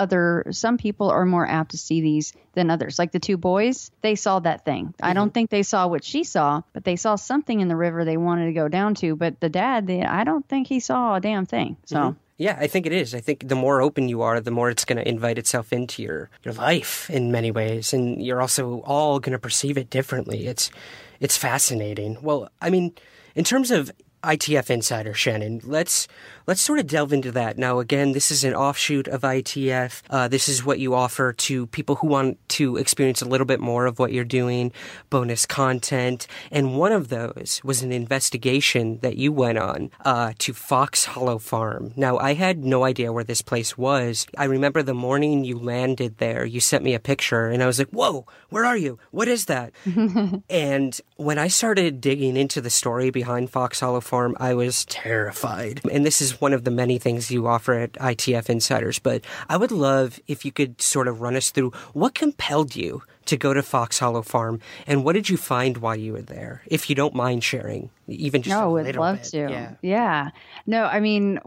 some people are more apt to see these than others. Like the two boys, they saw that thing. Mm-hmm. I don't think they saw what she saw, but they saw something in the river they wanted to go down to. But the dad, I don't think he saw a damn thing. So. Mm-hmm. Yeah, I think it is. I think the more open you are, the more it's going to invite itself into your life in many ways. And you're also all going to perceive it differently. It's fascinating. Well, I mean, in terms of ITF Insider, Shannon, let's sort of delve into that. Now, again, this is an offshoot of ITF. This is what you offer to people who want to experience a little bit more of what you're doing, bonus content. And one of those was an investigation that you went on to Fox Hollow Farm. Now, I had no idea where this place was. I remember the morning you landed there, you sent me a picture, and I was like, whoa, where are you? What is that? And when I started digging into the story behind Fox Hollow Farm, I was terrified. And this is one of the many things you offer at ITF Insiders. But I would love if you could sort of run us through what compelled you to go to Fox Hollow Farm, and what did you find while you were there, if you don't mind sharing, even just a little bit. I'd love to. Yeah. No, I mean,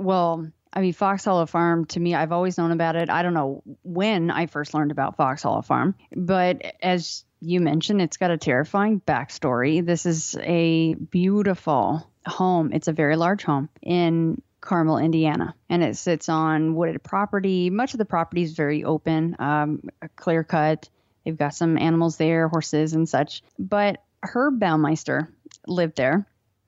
Fox Hollow Farm, to me, I've always known about it. I don't know when I first learned about Fox Hollow Farm, but as you mentioned, it's got a terrifying backstory. This is a beautiful home. It's a very large home in Carmel, Indiana, and it sits on wooded property. Much of the property is very open, clear cut. They've got some animals there, horses and such. But Herb Baumeister lived there.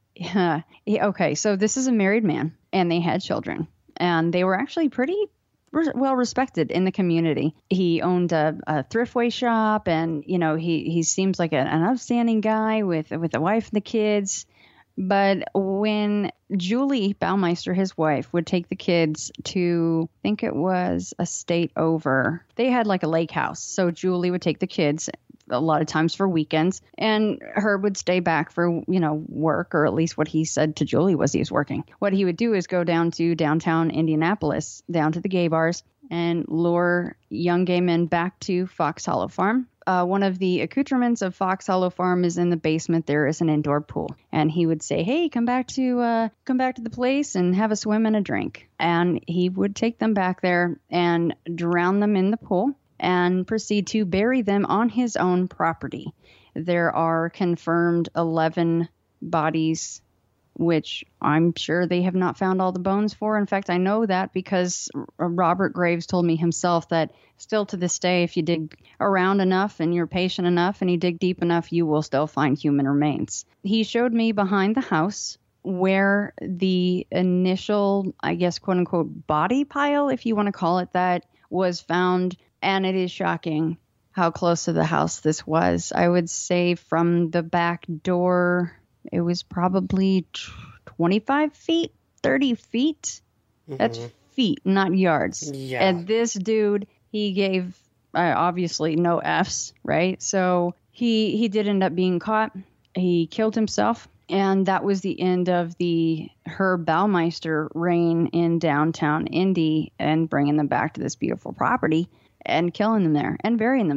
Okay, so this is a married man, and they had children, and they were actually pretty well respected in the community. He owned a thriftway shop, and he seems like an upstanding guy with a wife and the kids. But when Julie Baumeister, his wife, would take the kids to, I think it was a state over, they had like a lake house. So Julie would take the kids a lot of times for weekends, and Herb would stay back for, work, or at least what he said to Julie was he was working. What he would do is go down to downtown Indianapolis, down to the gay bars, and lure young gay men back to Fox Hollow Farm. One of the accoutrements of Fox Hollow Farm is in the basement. There is an indoor pool, and he would say, "Hey, come back to the place and have a swim and a drink." And he would take them back there and drown them in the pool and proceed to bury them on his own property. There are confirmed 11 bodies, which I'm sure they have not found all the bones for. In fact, I know that because Robert Graves told me himself that still to this day, if you dig around enough and you're patient enough and you dig deep enough, you will still find human remains. He showed me behind the house where the initial, I guess, quote unquote, body pile, if you want to call it that, was found. And it is shocking how close to the house this was. I would say from the back door, it was probably 25 feet, 30 feet. Mm-hmm. That's feet, not yards. Yeah. And this dude, he gave obviously no Fs, right? So he did end up being caught. He killed himself. And that was the end of the Herb Baumeister reign in downtown Indy and bringing them back to this beautiful property and killing them there and burying them there.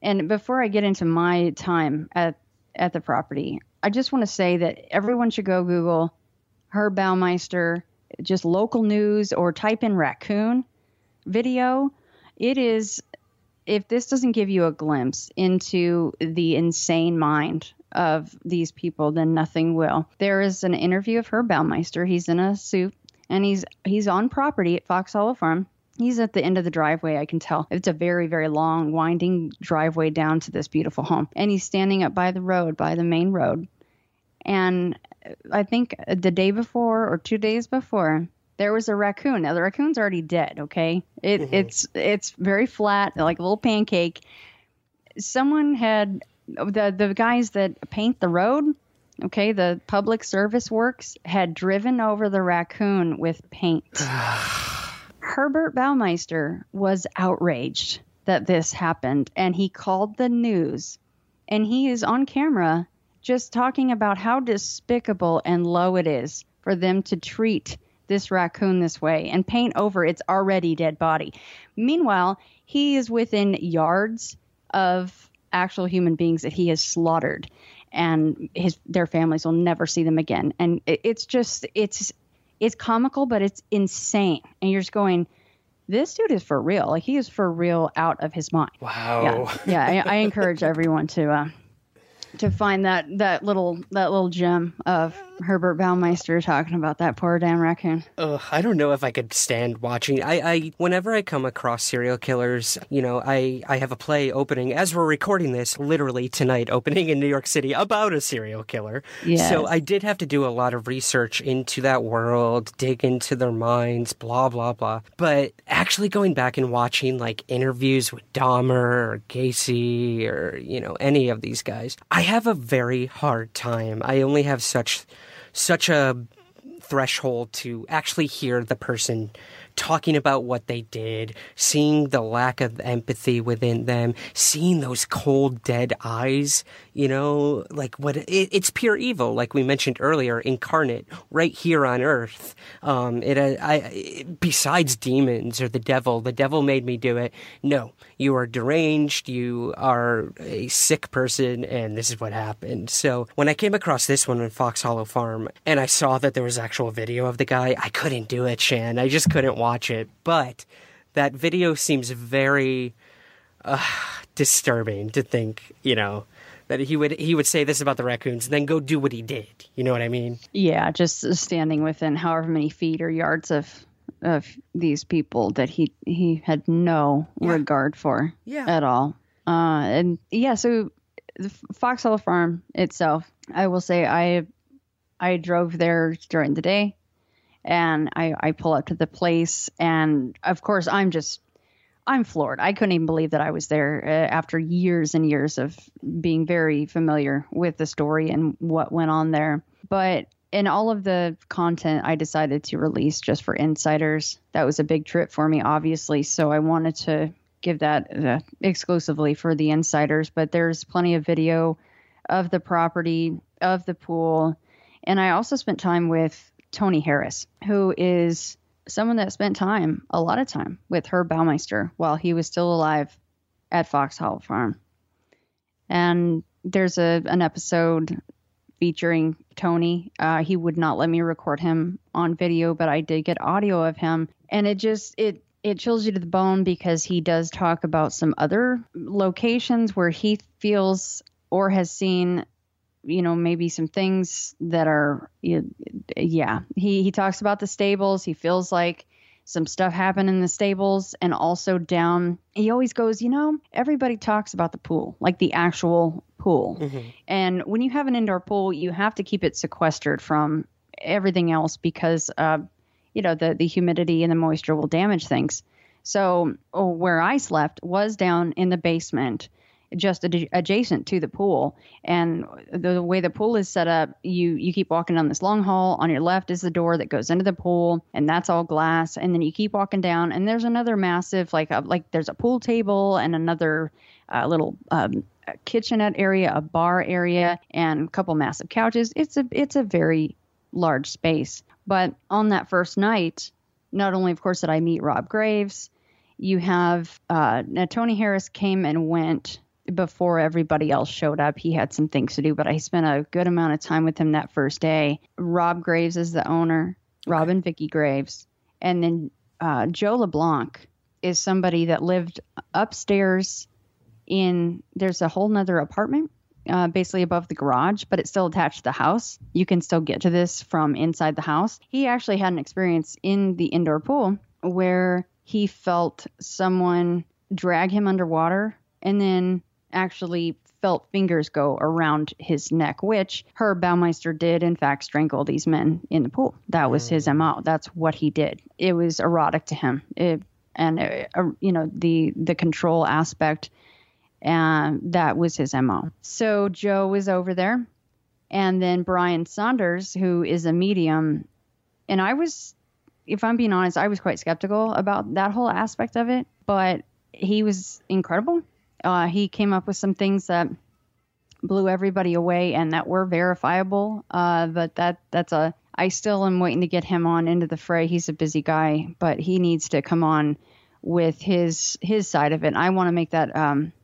And before I get into my time at the property, I just want to say that everyone should go Google Herb Baumeister, just local news, or type in raccoon video. It is, if this doesn't give you a glimpse into the insane mind of these people, then nothing will. There is an interview of Herb Baumeister. He's in a suit, and he's on property at Fox Hollow Farm. He's at the end of the driveway, I can tell. It's a very, very long, winding driveway down to this beautiful home. And he's standing up by the road, by the main road. And I think the day before or 2 days before, there was a raccoon. Now, the raccoon's already dead, okay? It's very flat, like a little pancake. Someone had, the guys that paint the road, okay, the public service works, had driven over the raccoon with paint. Herbert Baumeister was outraged that this happened, and he called the news, and he is on camera just talking about how despicable and low it is for them to treat this raccoon this way and paint over its already dead body. Meanwhile, he is within yards of actual human beings that he has slaughtered, and their families will never see them again. And it's comical, but it's insane. And you're just going, this dude is for real. Like, he is for real out of his mind. Wow. Yeah. I encourage everyone to find that little gem of Herbert Baumeister talking about that poor damn raccoon. I don't know if I could stand watching. I whenever I come across serial killers, I have a play opening as we're recording this, literally tonight, opening in New York City about a serial killer. Yes. So I did have to do a lot of research into that world, dig into their minds, blah, blah, blah. But actually going back and watching like interviews with Dahmer or Gacy or, any of these guys, I have a very hard time. I only have such a threshold to actually hear the person talking about what they did, seeing the lack of empathy within them, seeing those cold, dead eyes, like it's pure evil, like we mentioned earlier, incarnate right here on Earth. Besides demons or the devil made me do it. No, you are deranged, you are a sick person, and this is what happened. So when I came across this one on Fox Hollow Farm, and I saw that there was actual video of the guy, I couldn't do it, Shan. I just couldn't watch it. But that video seems very disturbing to think, that he would say this about the raccoons and then go do what he did. You know what I mean? Yeah, just standing within however many feet or yards of these people that he had no regard for at all. So the Fox Hollow Farm itself, I will say I drove there during the day, and I pull up to the place, and of course I'm floored. I couldn't even believe that I was there after years and years of being very familiar with the story and what went on there. But in all of the content I decided to release just for insiders, that was a big trip for me, obviously. So I wanted to give that exclusively for the insiders. But there's plenty of video of the property, of the pool. And I also spent time with Tony Harris, who is someone that spent a lot of time with Herb Baumeister while he was still alive at Fox Hollow Farm. And there's an episode featuring Tony. He would not let me record him on video, but I did get audio of him. And it chills you to the bone, because he does talk about some other locations where he feels or has seen, maybe some things that are, he talks about the stables. He feels like some stuff happened in the stables, and also down, he always goes, everybody talks about the pool, like the actual pool. Mm-hmm. And when you have an indoor pool, you have to keep it sequestered from everything else, because, the humidity and the moisture will damage things. So where I slept was down in the basement, just adjacent to the pool. And the way the pool is set up, you keep walking down this long hall. On your left is the door that goes into the pool, and that's all glass. And then you keep walking down, and there's another massive, like there's a pool table and another little kitchenette area, a bar area, and a couple massive couches. It's a very large space. But on that first night, not only, of course, did I meet Rob Graves, you have Tony Harris came and went before everybody else showed up. He had some things to do, but I spent a good amount of time with him that first day. Rob Graves is the owner, Rob and Vicky Graves. And then Joe LeBlanc is somebody that lived upstairs there's a whole nother apartment basically above the garage, but it's still attached to the house. You can still get to this from inside the house. He actually had an experience in the indoor pool where he felt someone drag him underwater and then actually felt fingers go around his neck, which Herb Baumeister did, in fact, strangle these men in the pool. That was his MO. That's what he did. It was erotic to him. The control aspect, and that was his MO. So Joe was over there, and then Brian Saunders, who is a medium, and I was, if I'm being honest, I was quite skeptical about that whole aspect of it, but he was incredible. He came up with some things that blew everybody away and that were verifiable. But I still am waiting to get him on into the fray. He's a busy guy, but he needs to come on with his side of it. I want to make that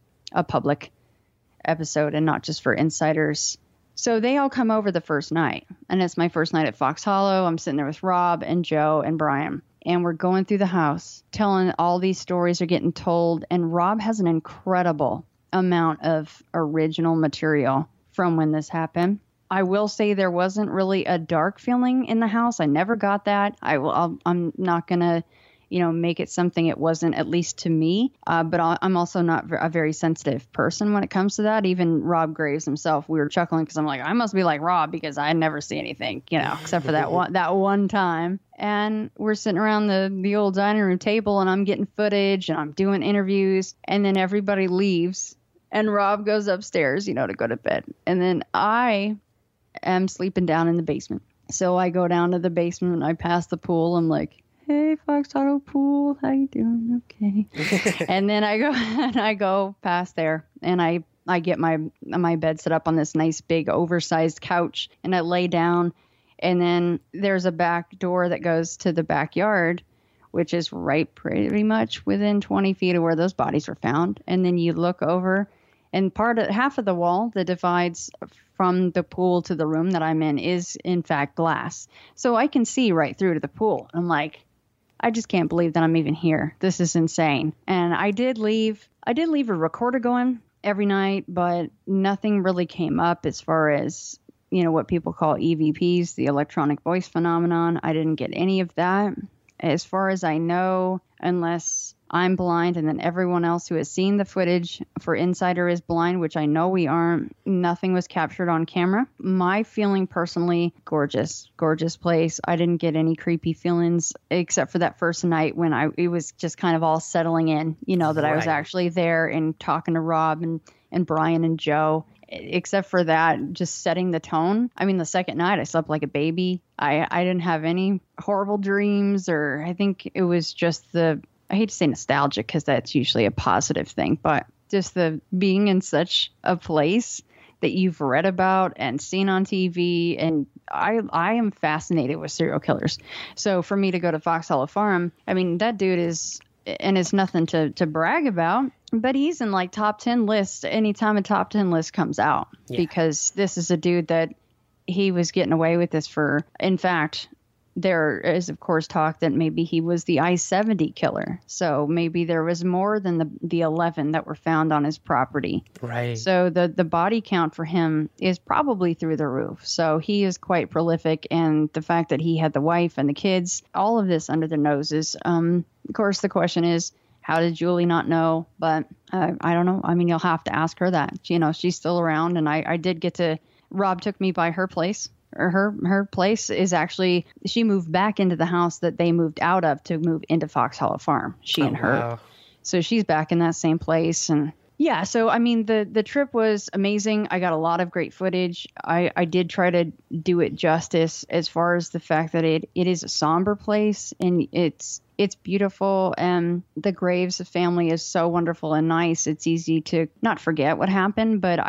a public episode and not just for insiders. So they all come over the first night, and it's my first night at Fox Hollow. I'm sitting there with Rob and Joe and Brian, and we're going through the house, telling all these stories are getting told, and Rob has an incredible amount of original material from when this happened. I will say there wasn't really a dark feeling in the house. I never got that. I'm not going to, make it something it wasn't, at least to me. But I'm also not a very sensitive person when it comes to that. Even Rob Graves himself, we were chuckling because I'm like, I must be like Rob because I never see anything, except for that one time. And we're sitting around the old dining room table, and I'm getting footage and I'm doing interviews, and then everybody leaves and Rob goes upstairs, to go to bed. And then I am sleeping down in the basement. So I go down to the basement and I pass the pool. I'm like, hey, Fox Auto Pool, how you doing? Okay. And then I go past there, and I get my bed set up on this nice big oversized couch, and I lay down, and then there's a back door that goes to the backyard, which is right pretty much within 20 feet of where those bodies were found. And then you look over, and half of the wall that divides from the pool to the room that I'm in is in fact glass. So I can see right through to the pool. I'm like, I just can't believe that I'm even here. This is insane. And I did leave a recorder going every night, but nothing really came up as far as, what people call EVPs, the electronic voice phenomenon. I didn't get any of that. As far as I know, unless I'm blind and then everyone else who has seen the footage for Insider is blind, which I know we aren't, nothing was captured on camera. My feeling personally, gorgeous place. I didn't get any creepy feelings except for that first night when it was just kind of all settling in, that I was actually there and talking to Rob and Brian and Joe. Except for that, just setting the tone. I mean, the second night I slept like a baby. I didn't have any horrible dreams, or I think it was just I hate to say nostalgic because that's usually a positive thing, but just the being in such a place that you've read about and seen on TV. And I am fascinated with serial killers. So for me to go to Fox Hollow Farm, I mean, that dude is, and it's nothing to brag about, but he's in like top 10 lists anytime a top 10 list comes out, because this is a dude that he was getting away with this for. In fact, there is, of course, talk that maybe he was the I-70 killer. So maybe there was more than the 11 that were found on his property. Right. So the body count for him is probably through the roof. So he is quite prolific. And the fact that he had the wife and the kids, all of this under their noses. Of course, the question is, how did Julie not know? But I don't know. I mean, you'll have to ask her that. She's still around. And I did get to, Rob took me by her place. Her place is actually, she moved back into the house that they moved out of to move into Fox Hollow Farm, and her. Wow. So she's back in that same place. And yeah, so I mean, the trip was amazing. I got a lot of great footage. I did try to do it justice as far as the fact that it is a somber place, and it's beautiful, and the Graves family is so wonderful and nice. It's easy to not forget what happened, but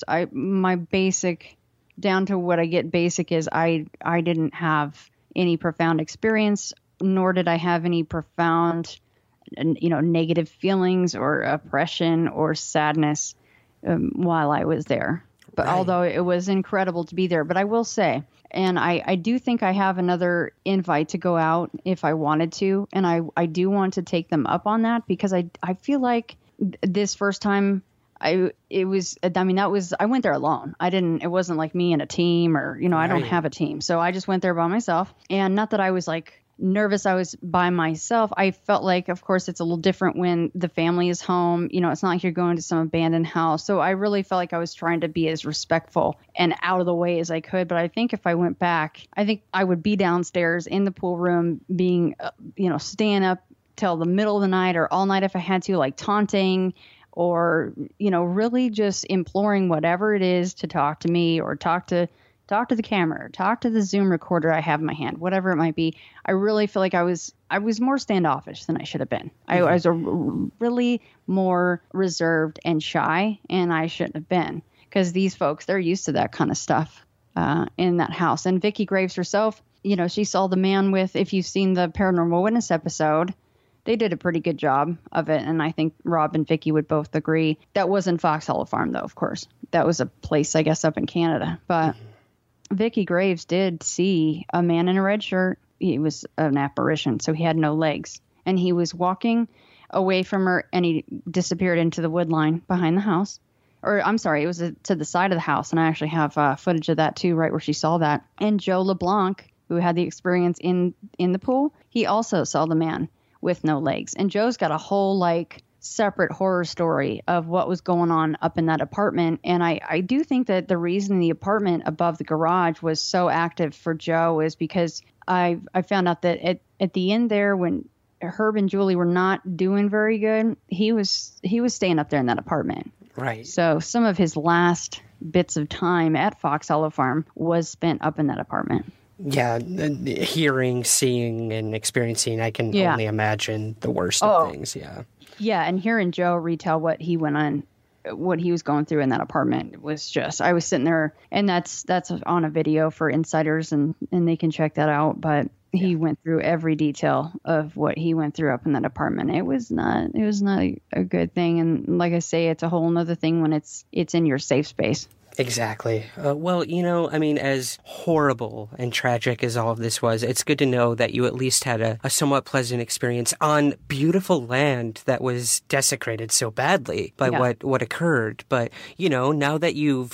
my basic, down to what I get basic, is I didn't have any profound experience, nor did I have any profound, negative feelings or oppression or sadness. while I was there. But Right. although it was incredible to be there, but I will say, and I do think I have another invite to go out if I wanted to. And I do want to take them up on that because I feel like this first time I went there alone. It wasn't like me and a team or, I don't Right. have a team. So I just went there by myself, and not that I was like nervous. I was by myself. I felt like, of course, it's a little different when the family is home. It's not like you're going to some abandoned house. So I really felt like I was trying to be as respectful and out of the way as I could. But I think if I went back, I think I would be downstairs in the pool room being, staying up till the middle of the night or all night if I had to, like taunting or, really just imploring whatever it is to talk to me or talk to the camera, or talk to the Zoom recorder I have in my hand, whatever it might be. I really feel like I was more standoffish than I should have been. I was really more reserved and shy, and I shouldn't have been, because these folks, they're used to that kind of stuff in that house. And Vicki Graves herself, she saw the man with, if you've seen the Paranormal Witness episode, they did a pretty good job of it. And I think Rob and Vicki would both agree. That wasn't Fox Hollow Farm, though, of course. That was a place, I guess, up in Canada. But Vicki Graves did see a man in a red shirt. He was an apparition, so he had no legs. And he was walking away from her, and he disappeared into the wood line behind the house. Or, I'm sorry, it was to the side of the house. And I actually have footage of that, too, right where she saw that. And Joe LeBlanc, who had the experience in the pool, he also saw the man with no legs. And Joe's got a whole, separate horror story of what was going on up in that apartment. And I do think that the reason the apartment above the garage was so active for Joe is because I found out that at the end there, when Herb and Julie were not doing very good, he was staying up there in that apartment. Right. So some of his last bits of time at Fox Hollow Farm was spent up in that apartment. Yeah, hearing, seeing, and experiencing, I can only imagine the worst of things, yeah. Yeah, and hearing Joe retell what he was going through in that apartment was just, I was sitting there, and that's on a video for insiders, and they can check that out, but he went through every detail of what he went through up in that apartment. It was not a good thing, and like I say, it's a whole nother thing when it's in your safe space. Exactly. Well, as horrible and tragic as all of this was, it's good to know that you at least had a somewhat pleasant experience on beautiful land that was desecrated so badly by what occurred. But, now that you've,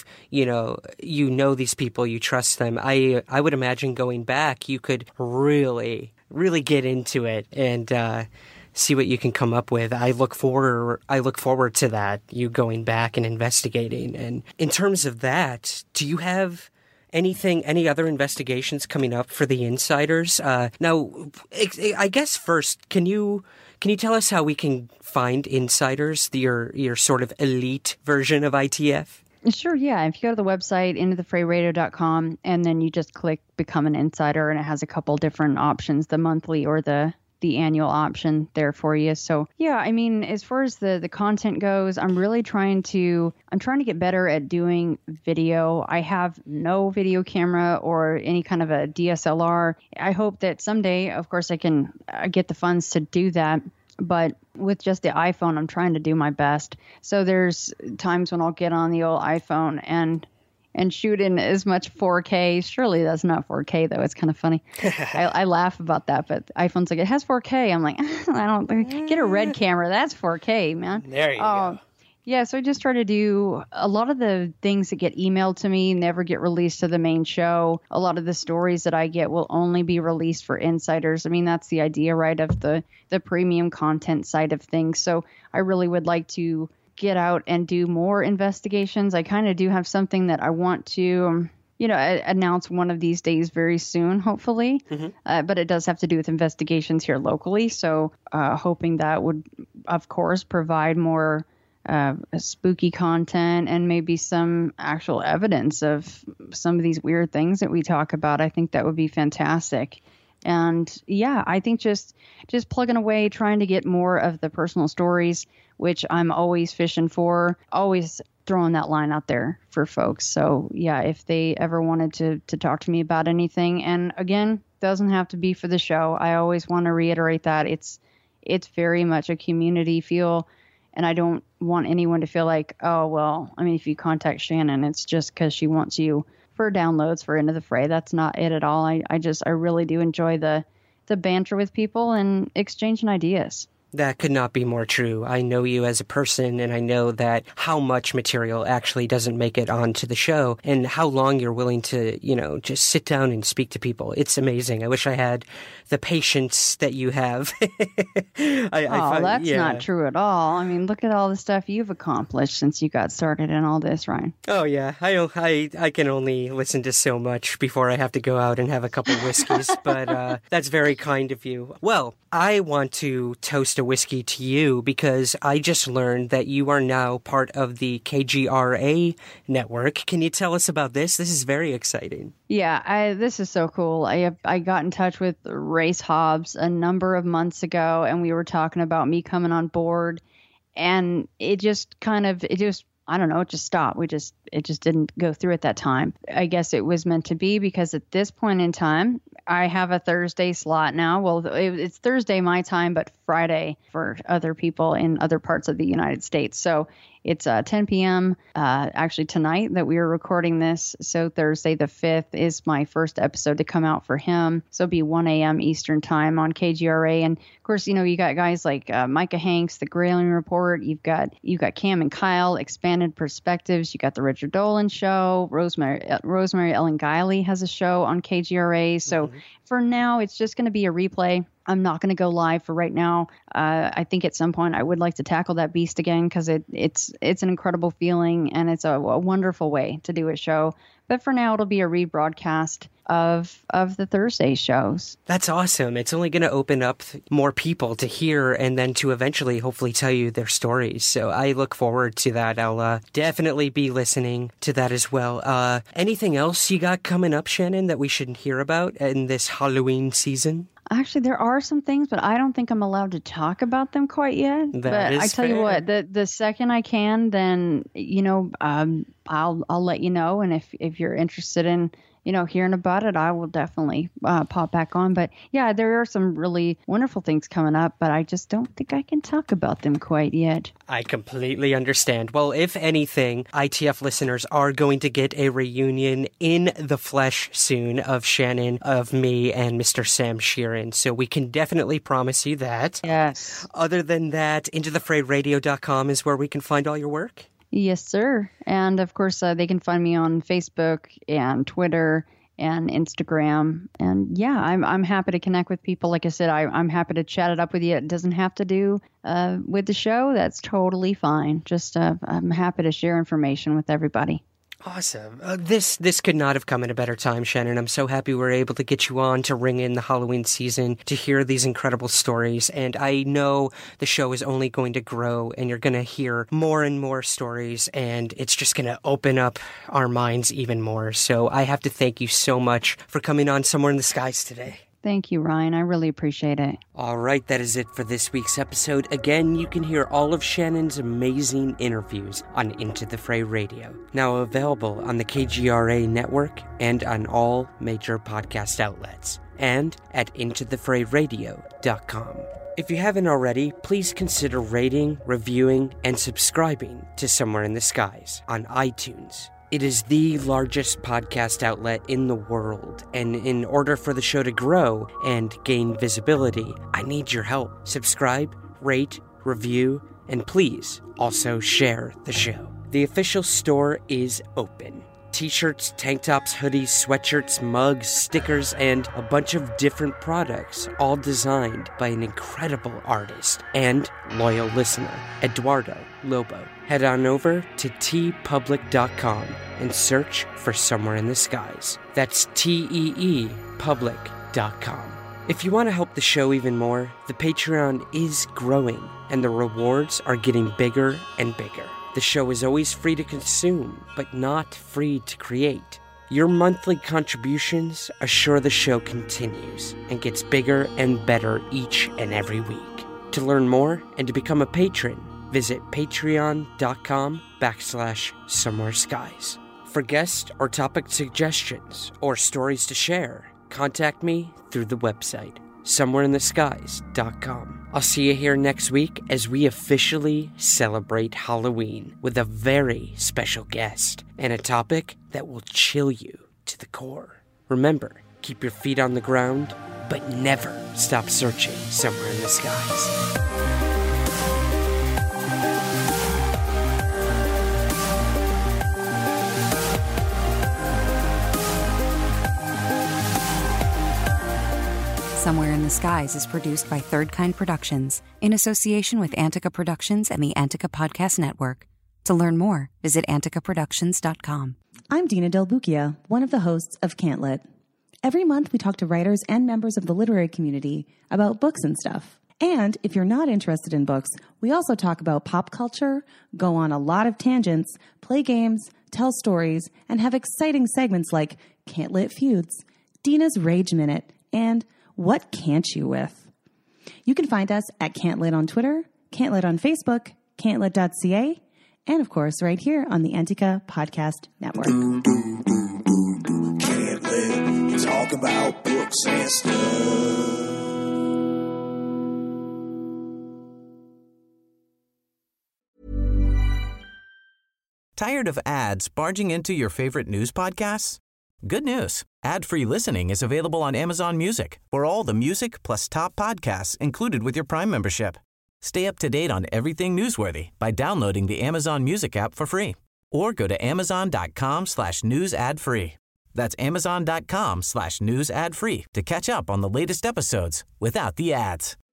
these people, you trust them, I would imagine going back, you could really, really get into it and, see what you can come up with. I look forward to that, you going back and investigating. And in terms of that, do you have any other investigations coming up for the insiders? Now, I guess first, can you tell us how we can find insiders, your sort of elite version of ITF? Sure, yeah. If you go to the website, intothefrayradio.com, and then you just click Become an Insider, and it has a couple different options, the monthly or the annual option there for you. So yeah, as far as the content goes, I'm trying to get better at doing video. I have no video camera or any kind of a DSLR. I hope that someday, of course, I can get the funds to do that. But with just the iPhone, I'm trying to do my best. So there's times when I'll get on the old iPhone and shoot in as much 4K. Surely that's not 4K, though. It's kind of funny. I laugh about that, but iPhone's like, it has 4K. I'm like, I don't get a red camera. That's 4K, man. There you go. Yeah, so I just try to do a lot of the things that get emailed to me never get released to the main show. A lot of the stories that I get will only be released for insiders. That's the idea, right, of the premium content side of things. So I really would like to get out and do more investigations. I kind of do have something that I want to, announce one of these days very soon, hopefully. Mm-hmm. But it does have to do with investigations here locally. So hoping that would, of course, provide more spooky content and maybe some actual evidence of some of these weird things that we talk about. I think that would be fantastic. And yeah, I think just plugging away, trying to get more of the personal stories, which I'm always fishing for, always throwing that line out there for folks. So yeah, if they ever wanted to talk to me about anything, and again, doesn't have to be for the show. I always want to reiterate that it's very much a community feel, and I don't want anyone to feel like, oh, well, I mean, if you contact Shannon, it's just because she wants you for downloads for Into the Fray. That's not it at all. I really do enjoy the banter with people and exchanging ideas. That could not be more true. I know you as a person, and I know that how much material actually doesn't make it onto the show and how long you're willing to, just sit down and speak to people. It's amazing. I wish I had the patience that you have. That's not true at all. I mean, look at all the stuff you've accomplished since you got started in all this, Ryan. Oh, yeah. I can only listen to so much before I have to go out and have a couple whiskeys, but that's very kind of you. Well, I want to toast a whiskey to you because I just learned that you are now part of the KGRA network. Can you tell us about this? This is very exciting. Yeah, this is so cool. I got in touch with Race Hobbs a number of months ago, and we were talking about me coming on board, and it just I don't know, it just stopped. It just didn't go through at that time. I guess it was meant to be because at this point in time, I have a Thursday slot now. Well, it's Thursday my time, but Friday for other people in other parts of the United States. So it's 10 p.m. Actually tonight that we are recording this. So Thursday the 5th is my first episode to come out for him. So it'll be 1 a.m. Eastern time on KGRA. And of course, you got guys like Micah Hanks, The Grayling Report. You've got Cam and Kyle, Expanded Perspectives. You got the Richard Dolan Show. Rosemary Ellen Guiley has a show on KGRA. So for now, it's just going to be a replay. I'm not going to go live for right now. I think at some point I would like to tackle that beast again because it's an incredible feeling and it's a wonderful way to do a show. But for now, it'll be a rebroadcast of the Thursday shows. That's awesome. It's only going to open up more people to hear and then to eventually hopefully tell you their stories. So I look forward to that. I'll definitely be listening to that as well. Anything else you got coming up, Shannon, that we should hear about in this Halloween season? Actually, there are some things, but I don't think I'm allowed to talk about them quite yet. But I tell you what, the second I can, then I'll let you know. And if you're interested in hearing about it, I will definitely pop back on. But yeah, there are some really wonderful things coming up, but I just don't think I can talk about them quite yet. I completely understand. Well, if anything, ITF listeners are going to get a reunion in the flesh soon of Shannon, of me, and Mr. Sam Sheeran. So we can definitely promise you that. Yes. Other than that, intothefrayradio.com is where we can find all your work. Yes, sir. And of course, they can find me on Facebook and Twitter and Instagram. And yeah, I'm happy to connect with people. Like I said, I'm happy to chat it up with you. It doesn't have to do with the show. That's totally fine. Just I'm happy to share information with everybody. Awesome. This could not have come at a better time, Shannon. I'm so happy we're able to get you on to ring in the Halloween season to hear these incredible stories. And I know the show is only going to grow and you're going to hear more and more stories and it's just going to open up our minds even more. So I have to thank you so much for coming on Somewhere in the Skies today. Thank you, Ryan. I really appreciate it. All right, that is it for this week's episode. Again, you can hear all of Shannon's amazing interviews on Into the Fray Radio, now available on the KGRA network and on all major podcast outlets, and at intothefrayradio.com. If you haven't already, please consider rating, reviewing, and subscribing to Somewhere in the Skies on iTunes. It is the largest podcast outlet in the world, and in order for the show to grow and gain visibility, I need your help. Subscribe, rate, review, and please also share the show. The official store is open. T-shirts, tank tops, hoodies, sweatshirts, mugs, stickers, and a bunch of different products, all designed by an incredible artist and loyal listener, Eduardo Lobo. Head on over to teepublic.com and search for Somewhere in the Skies. That's teepublic.com. If you want to help the show even more, the Patreon is growing and the rewards are getting bigger and bigger. The show is always free to consume, but not free to create. Your monthly contributions assure the show continues and gets bigger and better each and every week. To learn more and to become a patron, visit patreon.com/Somewhere Skies. For guest or topic suggestions or stories to share, contact me through the website, somewhereintheskies.com. I'll see you here next week as we officially celebrate Halloween with a very special guest and a topic that will chill you to the core. Remember, keep your feet on the ground, but never stop searching somewhere in the skies. Somewhere in the Skies is produced by Third Kind Productions in association with Antica Productions and the Antica Podcast Network. To learn more, visit anticaproductions.com. I'm Dina Del Bucchia, one of the hosts of Can't Lit. Every month we talk to writers and members of the literary community about books and stuff. And if you're not interested in books, we also talk about pop culture, go on a lot of tangents, play games, tell stories, and have exciting segments like Can't Lit Feuds, Dina's Rage Minute, and What Can't You With? You can find us at Can't Lit on Twitter, Can't Lit on Facebook, cantlit.ca, and of course right here on the Antica Podcast Network. Can't Lit, talk about books and stuff. Tired of ads barging into your favorite news podcasts? Good news. Ad-free listening is available on Amazon Music for all the music plus top podcasts included with your Prime membership. Stay up to date on everything newsworthy by downloading the Amazon Music app for free or go to amazon.com/news ad free. That's amazon.com/news ad free to catch up on the latest episodes without the ads.